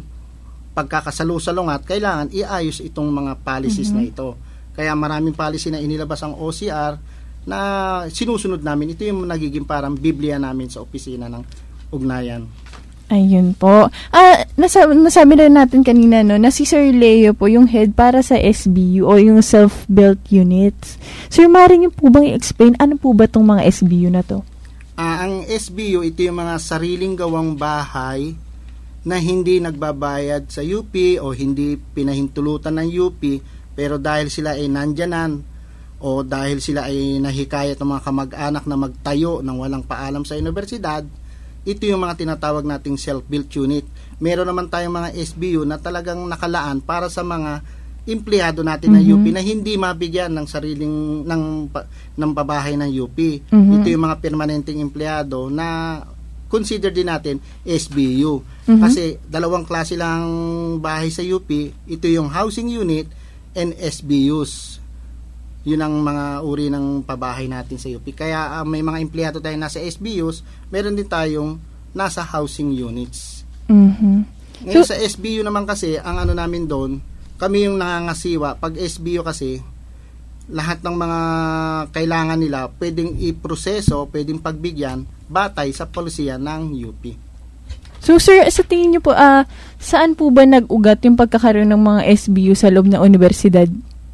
pagkakasalusalong at kailangan iayos itong mga policies mm-hmm. na ito. Kaya maraming policy na inilabas ang O C R na sinusunod namin. Ito yung nagiging parang Biblia namin sa opisina ng ugnayan. Ayun po. Ah, nasa, nasabi na natin kanina no, na si Sir Leo po yung head para sa S B U o yung self-built units. Sir, maaari niyo po bang i-explain ano po ba tong mga S B U na to? Ah, ang S B U, ito yung mga sariling gawang bahay na hindi nagbabayad sa U P o hindi pinahintulutan ng U P, pero dahil sila ay nandyanan o dahil sila ay nahikayat ng mga kamag-anak na magtayo ng walang paalam sa universidad, ito yung mga tinatawag nating self-built unit. Meron naman tayong mga S B U na talagang nakalaan para sa mga empleyado natin mm-hmm. ng U P na hindi mabigyan ng sariling ng ng pabahay ng U P. Mm-hmm. Ito yung mga permanenteng empleyado na consider din natin S B U. Mm-hmm. Kasi dalawang klase lang bahay sa U P, ito yung housing unit and S B Us. Yun ang mga uri ng pabahay natin sa U P. Kaya uh, may mga empleyado tayo nasa S B Us, meron din tayong nasa housing units. Mm-hmm. Ngayon so, sa S B U naman kasi, ang ano namin doon, kami yung nangangasiwa. Pag S B U kasi, lahat ng mga kailangan nila, pwedeng iproseso, pwedeng pagbigyan, batay sa polisiya ng U P. So sir, sa tingin niyo po, uh, saan po ba nag-ugat yung pagkakaroon ng mga S B U sa loob ng universidad?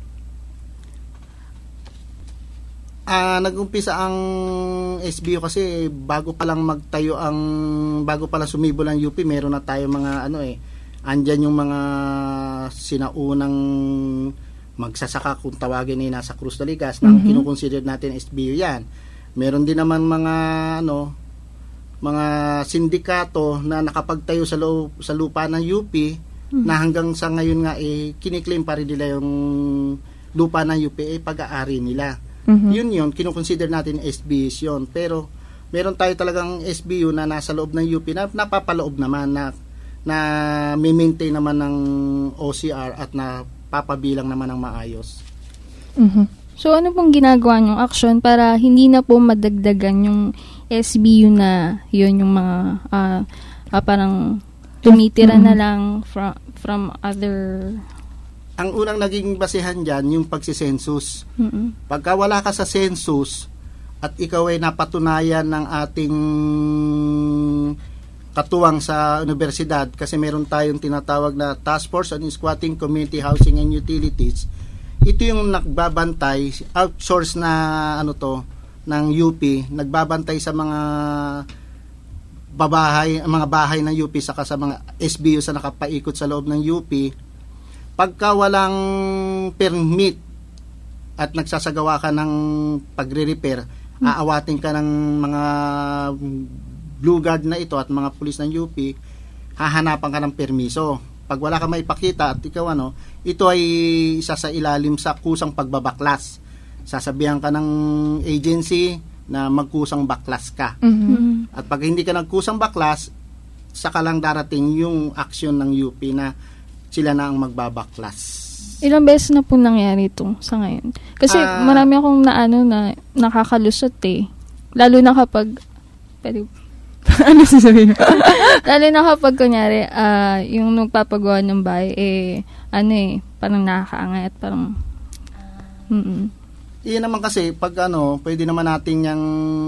Ah, uh, nag-umpisa ang S B U kasi bago pa lang magtayo ang bago pa lang sumibol ang U P, meron na tayo mga ano eh, andyan yung mga sinaunang magsasaka kung tawagin ay nasa Cruz de Ligas na mm-hmm. kinukonsider natin S B U yan. Meron din naman mga ano mga sindikato na nakapagtayo sa loob, sa lupa ng U P mm-hmm. na hanggang sa ngayon nga eh kiniklaim pa rin nila yung lupa ng U P eh pag-aari nila. Mm-hmm. Yun yun, kinukonsider natin S B Us yun. Pero meron tayo talagang S B U na nasa loob ng U P na napapaloob naman na na may maintain naman ng O C R at na papabilang naman ng maayos. Mm-hmm. So ano pong ginagawa niyong action para hindi na po madagdagan yung S B U na yun yung mga uh, uh, parang tumitira mm-hmm. na lang from, from other ang unang naging basehan dyan, yung pagsisensus. Mm-mm. Pagka wala ka sa census at ikaw ay napatunayan ng ating katuwang sa universidad, kasi meron tayong tinatawag na Task Force on Squatting Community Housing and Utilities, ito yung nagbabantay, outsource na ano to, ng U P, nagbabantay sa mga babahay, mga bahay ng U P saka sa mga S B U sa nakapaikot sa loob ng U P. Pagka walang permit at nagsasagawa ka ng pagre-repair, hmm. aawatin ka ng mga blue guard na ito at mga pulis ng U P, hahanapan ka ng permiso. Pag wala ka maipakita at ikaw ano, ito ay isa sa ilalim sa kusang pagbabaklas. Sasabihan ka ng agency na magkusang baklas ka. Mm-hmm. At pag hindi ka nagkusang baklas, saka lang darating yung aksyon ng U P na sila na ang magbabaklas. Ilang beses na po nangyari ito sa ngayon? Kasi uh, marami akong naano na nakakalusot eh. Lalo na kapag pwede, ano sasabihin? Lalo na kapag kunyari uh, yung nagpapagawa ng bahay eh ano eh parang nakakaangay at parang mm iyan naman kasi pag ano pwede naman natin yung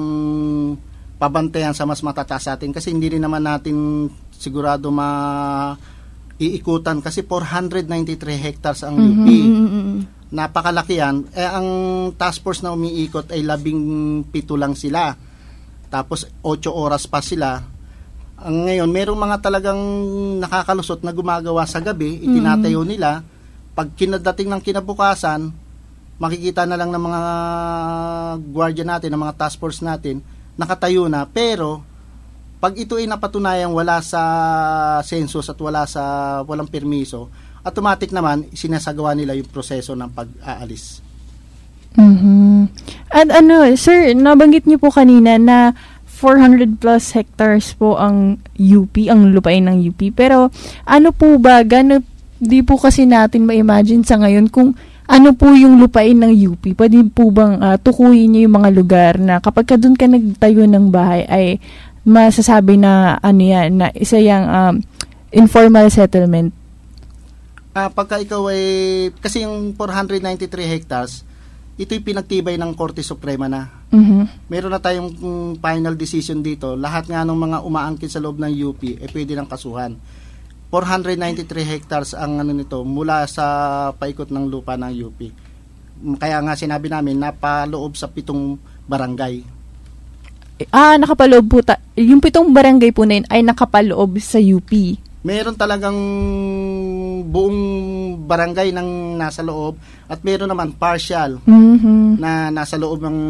pabantayan sa mas matataas atin kasi hindi rin naman natin sigurado ma iikutan kasi four hundred ninety-three hectares ang U P. Mm-hmm. Napakalaki yan. Eh, ang task force na umiikot ay labing pito lang sila. Tapos ocho oras pa sila. Ang ngayon, merong mga talagang nakakalusot na gumagawa sa gabi, itinatayo mm-hmm. nila. Pag kinadating ng kinabukasan, makikita na lang ng mga gwardiya natin, ng mga task force natin, nakatayo na. Pero pag ito ay napatunayang wala sa census at wala sa walang permiso, automatic naman sinasagawa nila yung proseso ng pag-aalis. Mm-hmm. At ano, sir, nabanggit niyo po kanina na four hundred plus hectares po ang U P, ang lupain ng U P. Pero ano po ba, gano, di po kasi natin ma-imagine sa ngayon kung ano po yung lupain ng U P. Pwede po bang uh, tukuyin niyo yung mga lugar na kapag ka doon ka nagtayo ng bahay ay masasabi na ano yan, na isa yung um, informal settlement? Uh, pagka ikaw ay, kasi yung four hundred ninety-three hectares, ito'y pinagtibay ng Korte Suprema na. Mm-hmm. Meron na tayong um, final decision dito. Lahat nga ng mga umaangkin sa loob ng U P, eh pwede ng kasuhan. four hundred ninety-three hectares ang ano nito, mula sa paikot ng lupa ng U P. Kaya nga sinabi namin, napaloob sa pitong barangay. Ah, nakapaloob po. Ta- yung pitong barangay po na yun ay nakapaloob sa U P. Meron talagang buong barangay ng nasa loob at meron naman partial mm-hmm. na nasa loob ng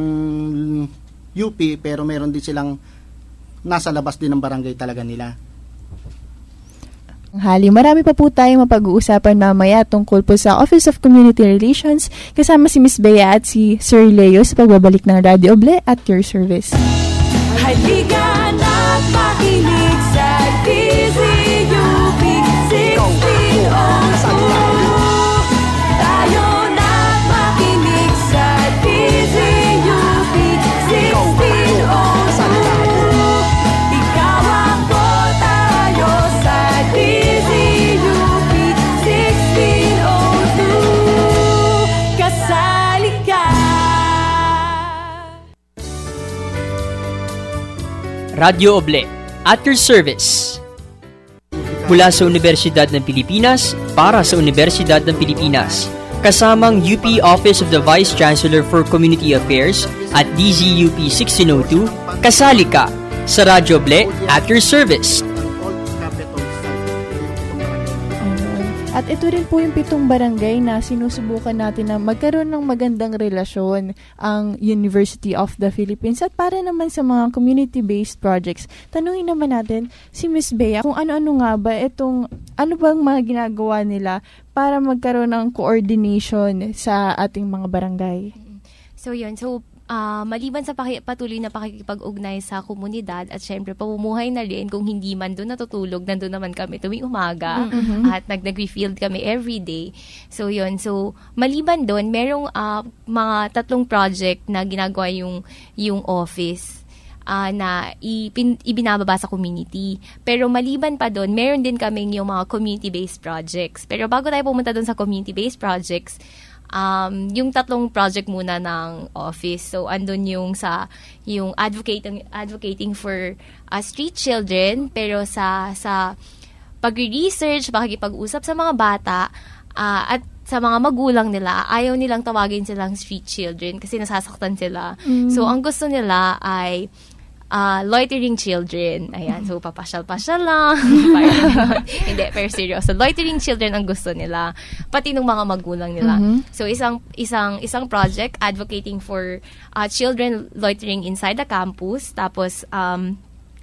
U P pero meron din silang nasa labas din ng barangay talaga nila. Hali, marami pa po tayong mapag-uusapan mamaya tungkol po sa Office of Community Relations kasama si Miss Bea at si Sir Leo sa pagbabalik ng Radio Oble at your service. Halika na't makinig sa D Z U P sixteen oh two. Tayo na't makinig sa D Z U P sixteen oh two. Ikaw ako, tayo sa D Z U P sixteen oh two. Kasali ka. Radio Oble, at your service. Mula sa Universidad ng Pilipinas, para sa Universidad ng Pilipinas. Kasamang U P Office of the Vice Chancellor for Community Affairs at D Z U P sixteen oh two, kasali ka sa Radio Oble, at your service. At ito rin po yung pitong barangay na sinusubukan natin na magkaroon ng magandang relasyon ang University of the Philippines. At para naman sa mga community-based projects, tanungin naman natin si Miss Bea kung ano-ano nga ba itong, ano bang mga ginagawa nila para magkaroon ng coordination sa ating mga barangay. So yun, so Uh, maliban sa paki- patuloy na pakikipag-ugnay sa komunidad at syempre pamumuhay na rin, kung hindi man doon natutulog, nandun naman kami tuwing umaga mm-hmm. at nag-nag-refield kami every day. So yun, so maliban doon, merong uh, mga tatlong project na ginagawa yung, yung office. uh, na ipin, ibinababa sa community. Pero maliban pa doon, meron din kaming yung mga community-based projects. Pero bago tayo pumunta doon sa community-based projects, um, yung tatlong project muna ng office. So, andun yung sa yung advocating advocating for uh, street children, pero sa sa pag-research, pakikipag-usap sa mga bata, uh, at sa mga magulang nila, ayaw nilang tawagin silang street children kasi nasasaktan sila. Mm. So, ang gusto nila ay uh, loitering children. Ayan, so papasyal-pasyal lang. Hindi, pero seryoso. Loitering children ang gusto nila. Pati ng mga magulang nila. Mm-hmm. So, isang isang isang project advocating for uh, children loitering inside the campus. Tapos, um,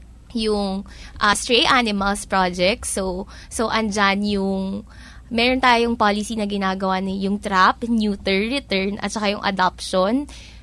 yung uh, stray animals project. So, so andyan yung meron tayong policy na ginagawa ni yung trap, neuter, return, at saka yung adoption.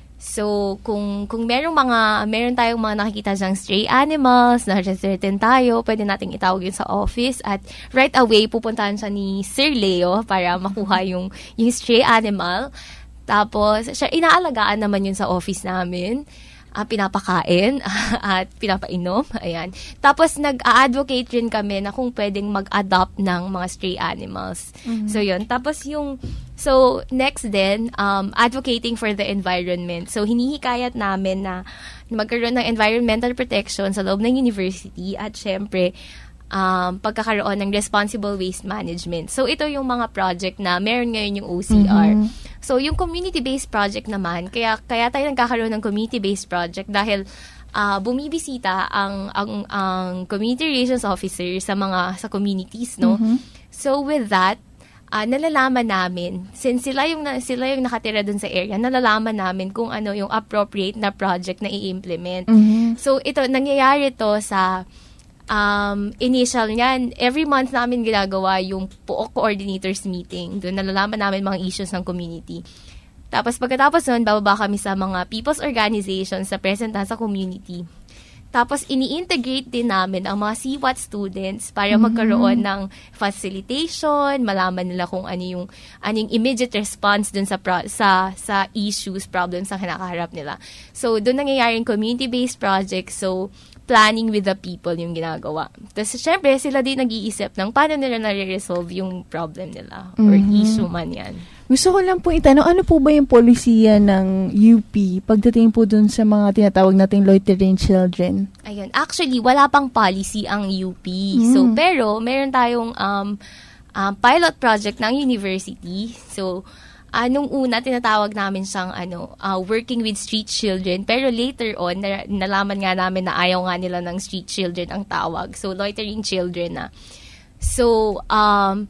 So, kung kung merong mga, meron tayong mga nakikita dyang stray animals, na-return tayo, pwede nating itawag yun sa office at right away, pupuntahan siya ni Sir Leo para makuha yung, yung stray animal. Tapos, siya, inaalagaan naman yun sa office namin. Uh, pinapakain at pinapainom. Ayan. Tapos, nag-a-advocate rin kami na kung pwedeng mag-adopt ng mga stray animals. Mm-hmm. So, yun. Tapos, yung, so, next din, um, advocating for the environment. So, hinihikayat namin na magkaroon ng environmental protection sa loob ng university at syempre, um, pagkakaroon ng responsible waste management. So, ito yung mga project na meron ngayon yung O C R. Mm-hmm. So, yung community-based project naman, kaya kaya tayo nagkakaroon ng community-based project dahil uh, bumibisita ang, ang ang community relations officer sa mga sa communities, no? Mm-hmm. So, with that, uh, nalalaman namin, since sila yung, sila yung nakatira dun sa area, nalalaman namin kung ano yung appropriate na project na i-implement. Mm-hmm. So, ito, nangyayari to sa Um, initial niyan, every month namin ginagawa yung P O C coordinators meeting. Doon nalalaman namin mga issues ng community. Tapos pagkatapos nun, bababa kami sa mga people's organizations na present sa community. Tapos ini-integrate din namin ang mga C W A T students para mm-hmm. magkaroon ng facilitation, malaman nila kung ano yung, ano yung immediate response dun sa, pro, sa, sa issues, problems na kinakaharap nila. So, doon nangyayari yung community-based projects. So, planning with the people yung ginagawa. Tapos, syempre, sila din nag-iisip ng paano nila nare-resolve yung problem nila or mm-hmm. issue man yan. Gusto ko lang po itanong, ano po ba yung polisiya ng U P pagdating po dun sa mga tinatawag nating loitering children? Ayun. Actually, wala pang policy ang U P. Mm. So, pero, meron tayong um, um, pilot project ng university. So, Anong uh, una, tinatawag namin siyang ano, uh, working with street children. Pero later on, na, nalaman nga namin na ayaw nga nila ng street children ang tawag. So, loitering children na. So, um,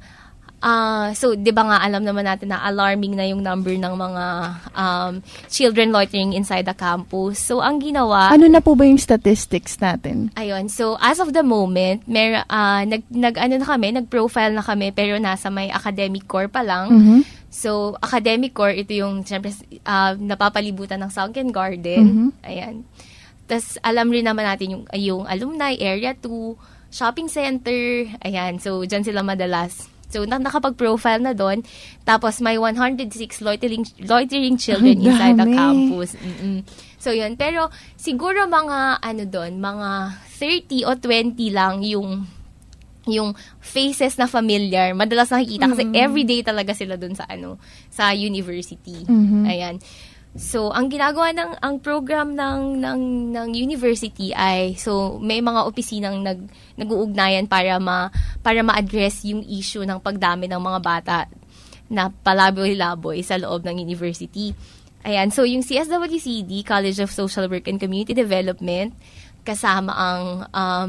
uh, so, di ba nga, alam naman natin na alarming na yung number ng mga um, children loitering inside the campus. So, ang ginawa... Ano na po ba yung statistics natin? Ayun. So, as of the moment, mer, uh, nag, nag, ano na kami, nag-profile na kami, pero nasa may academic core pa lang. Mm-hmm. So, academic core, ito yung, siyempre, uh, napapalibutan ng Sunken Garden. Mm-hmm. Ayan. Tapos, alam rin naman natin yung, yung alumni, area two, shopping center. Ayan. So, dyan sila madalas. So, nakapag-profile na doon. Tapos, may one hundred six loitering, loitering children Ay, inside the dami. campus. Mm-mm. So, yun. Pero, siguro mga, ano doon, mga thirty o twenty lang yung yung faces na familiar, madalas nakikita kasi mm-hmm. everyday talaga sila dun sa ano, sa university. Mm-hmm. Ayan. So, ang ginagawa ng ang program ng ng ng university ay so may mga opisinang nag nag-uugnayan para ma para ma-address yung issue ng pagdami ng mga bata na palaboy-laboy sa loob ng university. Ayan. So, yung C S W C D, College of Social Work and Community Development, kasama ang um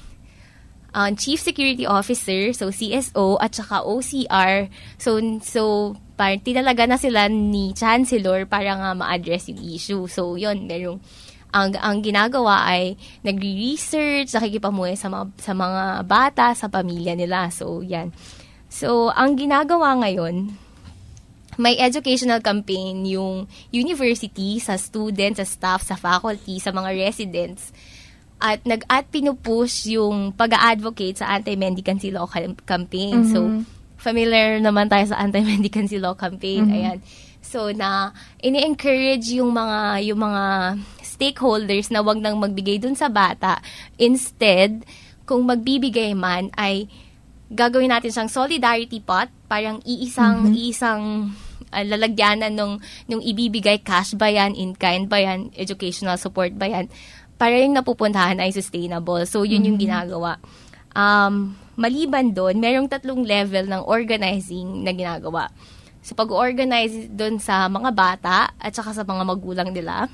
Uh, Chief Security Officer, so C S O, at saka O C R. So, so par, tinalaga na sila ni Chancellor para nga ma-address yung issue. So, yun, merong, ang, ang ginagawa ay nagre-research, nakikipamuhay sa mga, sa mga bata, sa pamilya nila. So, yan. So, ang ginagawa ngayon, may educational campaign yung university sa students, sa staff, sa faculty, sa mga residents, at nag at pinupush yung pag-a-advocate sa anti-mendicancy law campaign. Mm-hmm. So, familiar naman tayo sa anti-mendicancy law campaign. Mm-hmm. Ayan. So, na ini-encourage yung mga yung mga stakeholders na wag nang magbigay dun sa bata. Instead, kung magbibigay man ay gagawin natin siyang solidarity pot, parang iisang mm-hmm. iisang uh, lalagyanan nung nung ibibigay, cash ba yan, in kind ba yan, educational support ba yan, para yung napupuntahan ay sustainable. So yun mm-hmm. yung ginagawa. Um, maliban doon, merong tatlong level ng organizing na ginagawa. So pag-organize doon sa mga bata at saka sa mga magulang nila.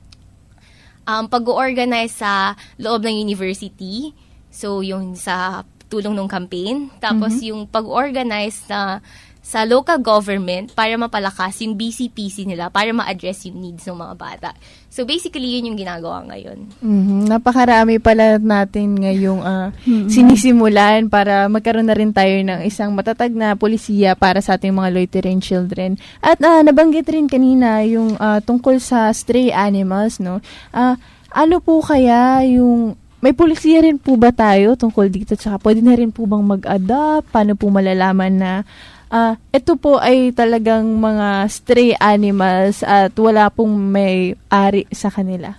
Um, pag-organize sa loob ng university, so yung sa tulong ng campaign. Tapos mm-hmm. yung pag-organize na sa local government para mapalakas yung B C P C nila, para ma-address yung needs ng mga bata. So basically, yun yung ginagawa ngayon. Mm-hmm. Napakarami pala natin ngayong uh, mm-hmm. sinisimulan para magkaroon na rin tayo ng isang matatag na polisiya para sa ating mga loitering children. At uh, nabanggit rin kanina yung uh, tungkol sa stray animals, no? Uh, ano po kaya yung may polisiya rin po ba tayo tungkol dito? Tsaka pwede na rin po bang mag-adapt? Paano po malalaman na uh, ito po ay talagang mga stray animals at wala pong may ari sa kanila?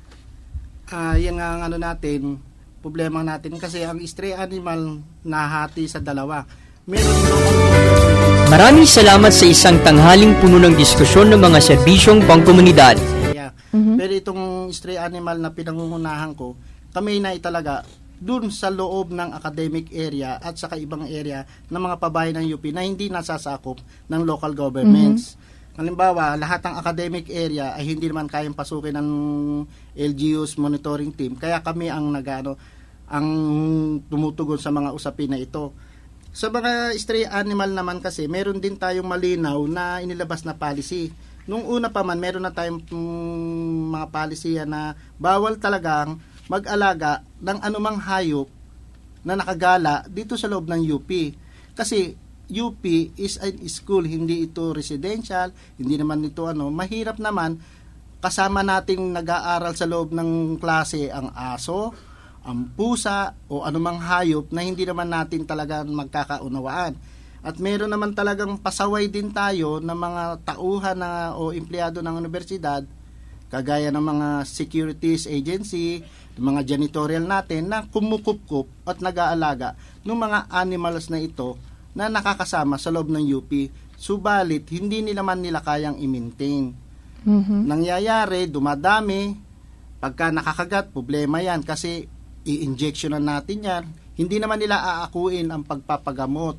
Uh, yan nga ang ano natin, problema natin. Kasi ang stray animal nahati sa dalawa. Meron Maraming salamat sa isang tanghaling puno ng diskusyon ng mga serbisyong pangkomunidad. Yeah. Mm-hmm. Pero itong stray animal na pinangungunahan ko, kami na italaga dun sa loob ng academic area at saka ibang area ng mga pabayan ng U P na hindi nasasakop ng local governments. Mm-hmm. Halimbawa, lahat ng academic area ay hindi naman kayang pasukin ng L G U's monitoring team. Kaya kami ang nagano ang tumutugon sa mga usapin na ito. Sa mga stray animal naman kasi, meron din tayong malinaw na inilabas na policy. Nung una pa man, meron na tayong mm, mga policy na bawal talagang mag-alaga ng anumang hayop na nakagala dito sa loob ng U P. Kasi U P is a school, hindi ito residential, hindi naman ito ano, mahirap naman kasama nating nag-aaral sa loob ng klase ang aso, ang pusa o anumang hayop na hindi naman natin talaga magkakaunawaan. At meron naman talagang pasaway din tayo ng mga tauhan na o empleyado ng universidad, kagaya ng mga securities agency, mga janitorial natin na kumukupkup at nag-aalaga ng mga animals na ito na nakakasama sa loob ng U P. Subalit, hindi nila man nila kayang i-maintain. Mm-hmm. Nangyayari, dumadami, pagka nakakagat, problema yan kasi i-injectionan natin yan. Hindi naman nila aakuin ang pagpapagamot.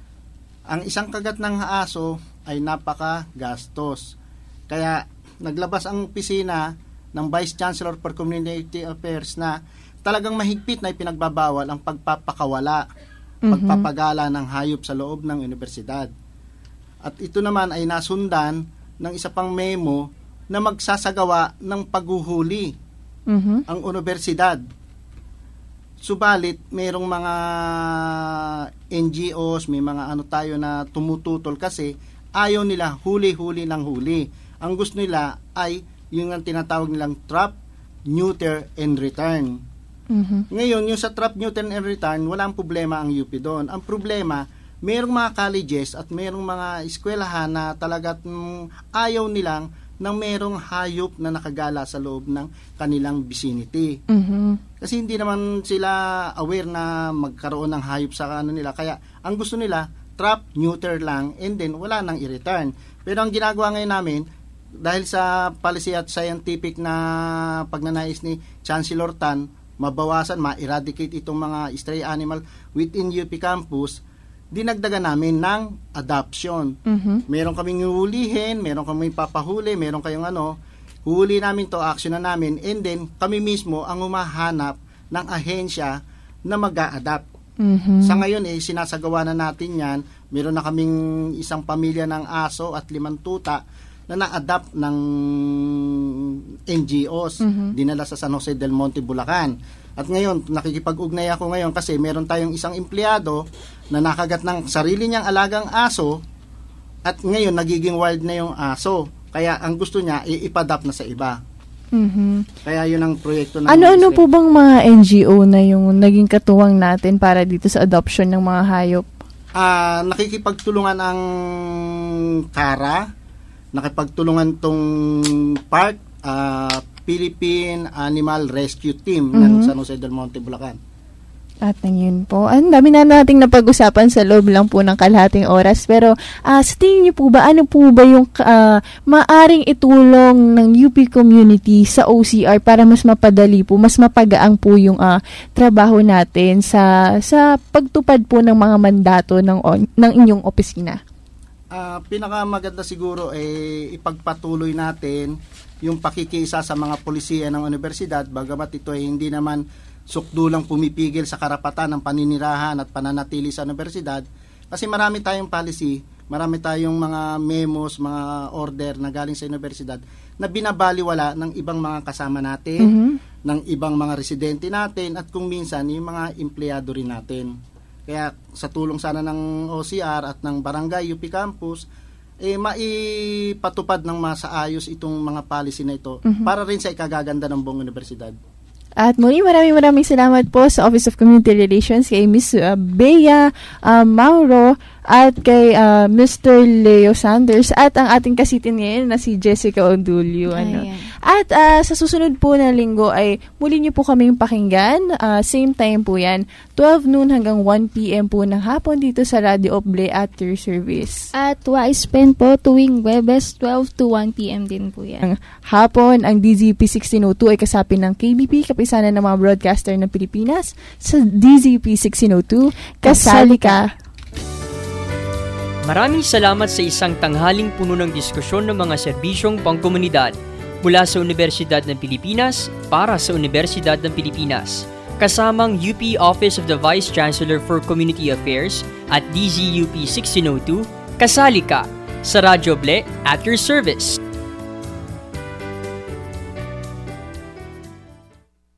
Ang isang kagat ng aso ay napaka-gastos. Kaya, naglabas ang opisina ng Vice Chancellor for Community Affairs na talagang mahigpit na ipinagbabawal ang pagpapakawala, mm-hmm. pagpapagala ng hayop sa loob ng universidad. At ito naman ay nasundan ng isa pang memo na magsasagawa ng paghuhuli mm-hmm. ang universidad. Subalit, mayroong mga N G Os, may mga ano tayo na tumututol kasi ayaw nila huli-huli ng huli. Ang gusto nila ay yung ang tinatawag nilang trap, neuter, and return. Mm-hmm. Ngayon, yung sa trap, neuter, and return, walang problema ang U P doon. Ang problema, mayroong mga colleges at mayroong mga eskwelahan na talaga mm, ayaw nilang nang mayroong hayop na nakagala sa loob ng kanilang vicinity. Mm-hmm. Kasi hindi naman sila aware na magkaroon ng hayop sa ano nila. Kaya, ang gusto nila, trap, neuter lang, and then wala nang i-return. Pero ang ginagawa ngayon namin, dahil sa policy at scientific na pagnanais ni Chancellor Tan, mabawasan, ma-eradicate itong mga stray animal within U P campus, dinagdagan namin ng adoption. Mm-hmm. Meron kaming hulihin, meron kaming papahuli, meron kayong ano, huli namin to, action na namin, and then kami mismo ang umahanap ng ahensya na mag-a-adapt. Mm-hmm. Sa ngayon, eh, sinasagawa na natin yan. Meron na kaming isang pamilya ng aso at limang tuta na na-adapt ng N G Os, mm-hmm. dinala sa San Jose del Monte, Bulacan. At ngayon, nakikipag-ugnay ako ngayon kasi meron tayong isang empleyado na nakagat ng sarili niyang alagang aso at ngayon nagiging wild na yung aso. Kaya ang gusto niya, i-adapt na sa iba. Mm-hmm. Kaya yun ang proyekto. Ano-ano po bang mga N G O na yung naging katuwang natin para dito sa adoption ng mga hayop? Uh, nakikipagtulungan ang Kara, nakipagtulungan tong park, uh, Philippine Animal Rescue Team Mhm. ng San Jose del Monte, Bulacan. At ngayon po, ang dami na nating napag-usapan sa loob lang po ng kalahating oras. Pero uh, sa tingin niyo po ba, ano po ba yung uh, maaring itulong ng U P community sa O C R para mas mapadali po, mas mapagaang po yung uh, trabaho natin sa sa pagtupad po ng mga mandato ng, on, ng inyong opisina? Uh, pinakamaganda siguro ay ipagpatuloy natin yung pakikiisa sa mga polisiya ng universidad, bagamat ito ay hindi naman sukdulang pumipigil sa karapatan ng paninirahan at pananatili sa universidad, kasi marami tayong policy, marami tayong mga memos, mga order na galing sa universidad na binabaliwala ng ibang mga kasama natin, Mhm. ng ibang mga residente natin, at kung minsan yung mga empleyado rin natin. Kaya sa tulong sana ng O C R at ng Barangay U P Campus, eh maipatupad ng masaayos itong mga policy na ito Mhm. para rin sa ikagaganda ng buong universidad. At muli maraming maraming salamat po sa Office of Community Relations kay Miss uh, Bea uh, Mauro at kay uh, Mister Leo Sanders at ang ating kasitin ngayon na si Jessica Ondulio. Ano. Ayan. At uh, sa susunod po na linggo ay muli niyo po kaming pakinggan. Uh, same time po yan, twelve noon hanggang one p.m. po ng hapon dito sa Radio Oble at your service. At Wise Pen po tuwing Webes twelve to one p.m. din po yan. Ang hapon, ang D Z U P sixteen oh two ay kasapin ng K B P, kapisanan ng mga broadcaster ng Pilipinas. Sa D Z U P sixteen oh two, kasali ka. Maraming salamat sa isang tanghaling puno ng diskusyon ng mga serbisyong pangkomunidad mula sa Universidad ng Pilipinas para sa Universidad ng Pilipinas. Kasamang U P Office of the Vice Chancellor for Community Affairs at D Z U P sixteen oh two, kasali ka sa Radyo Ble at your service.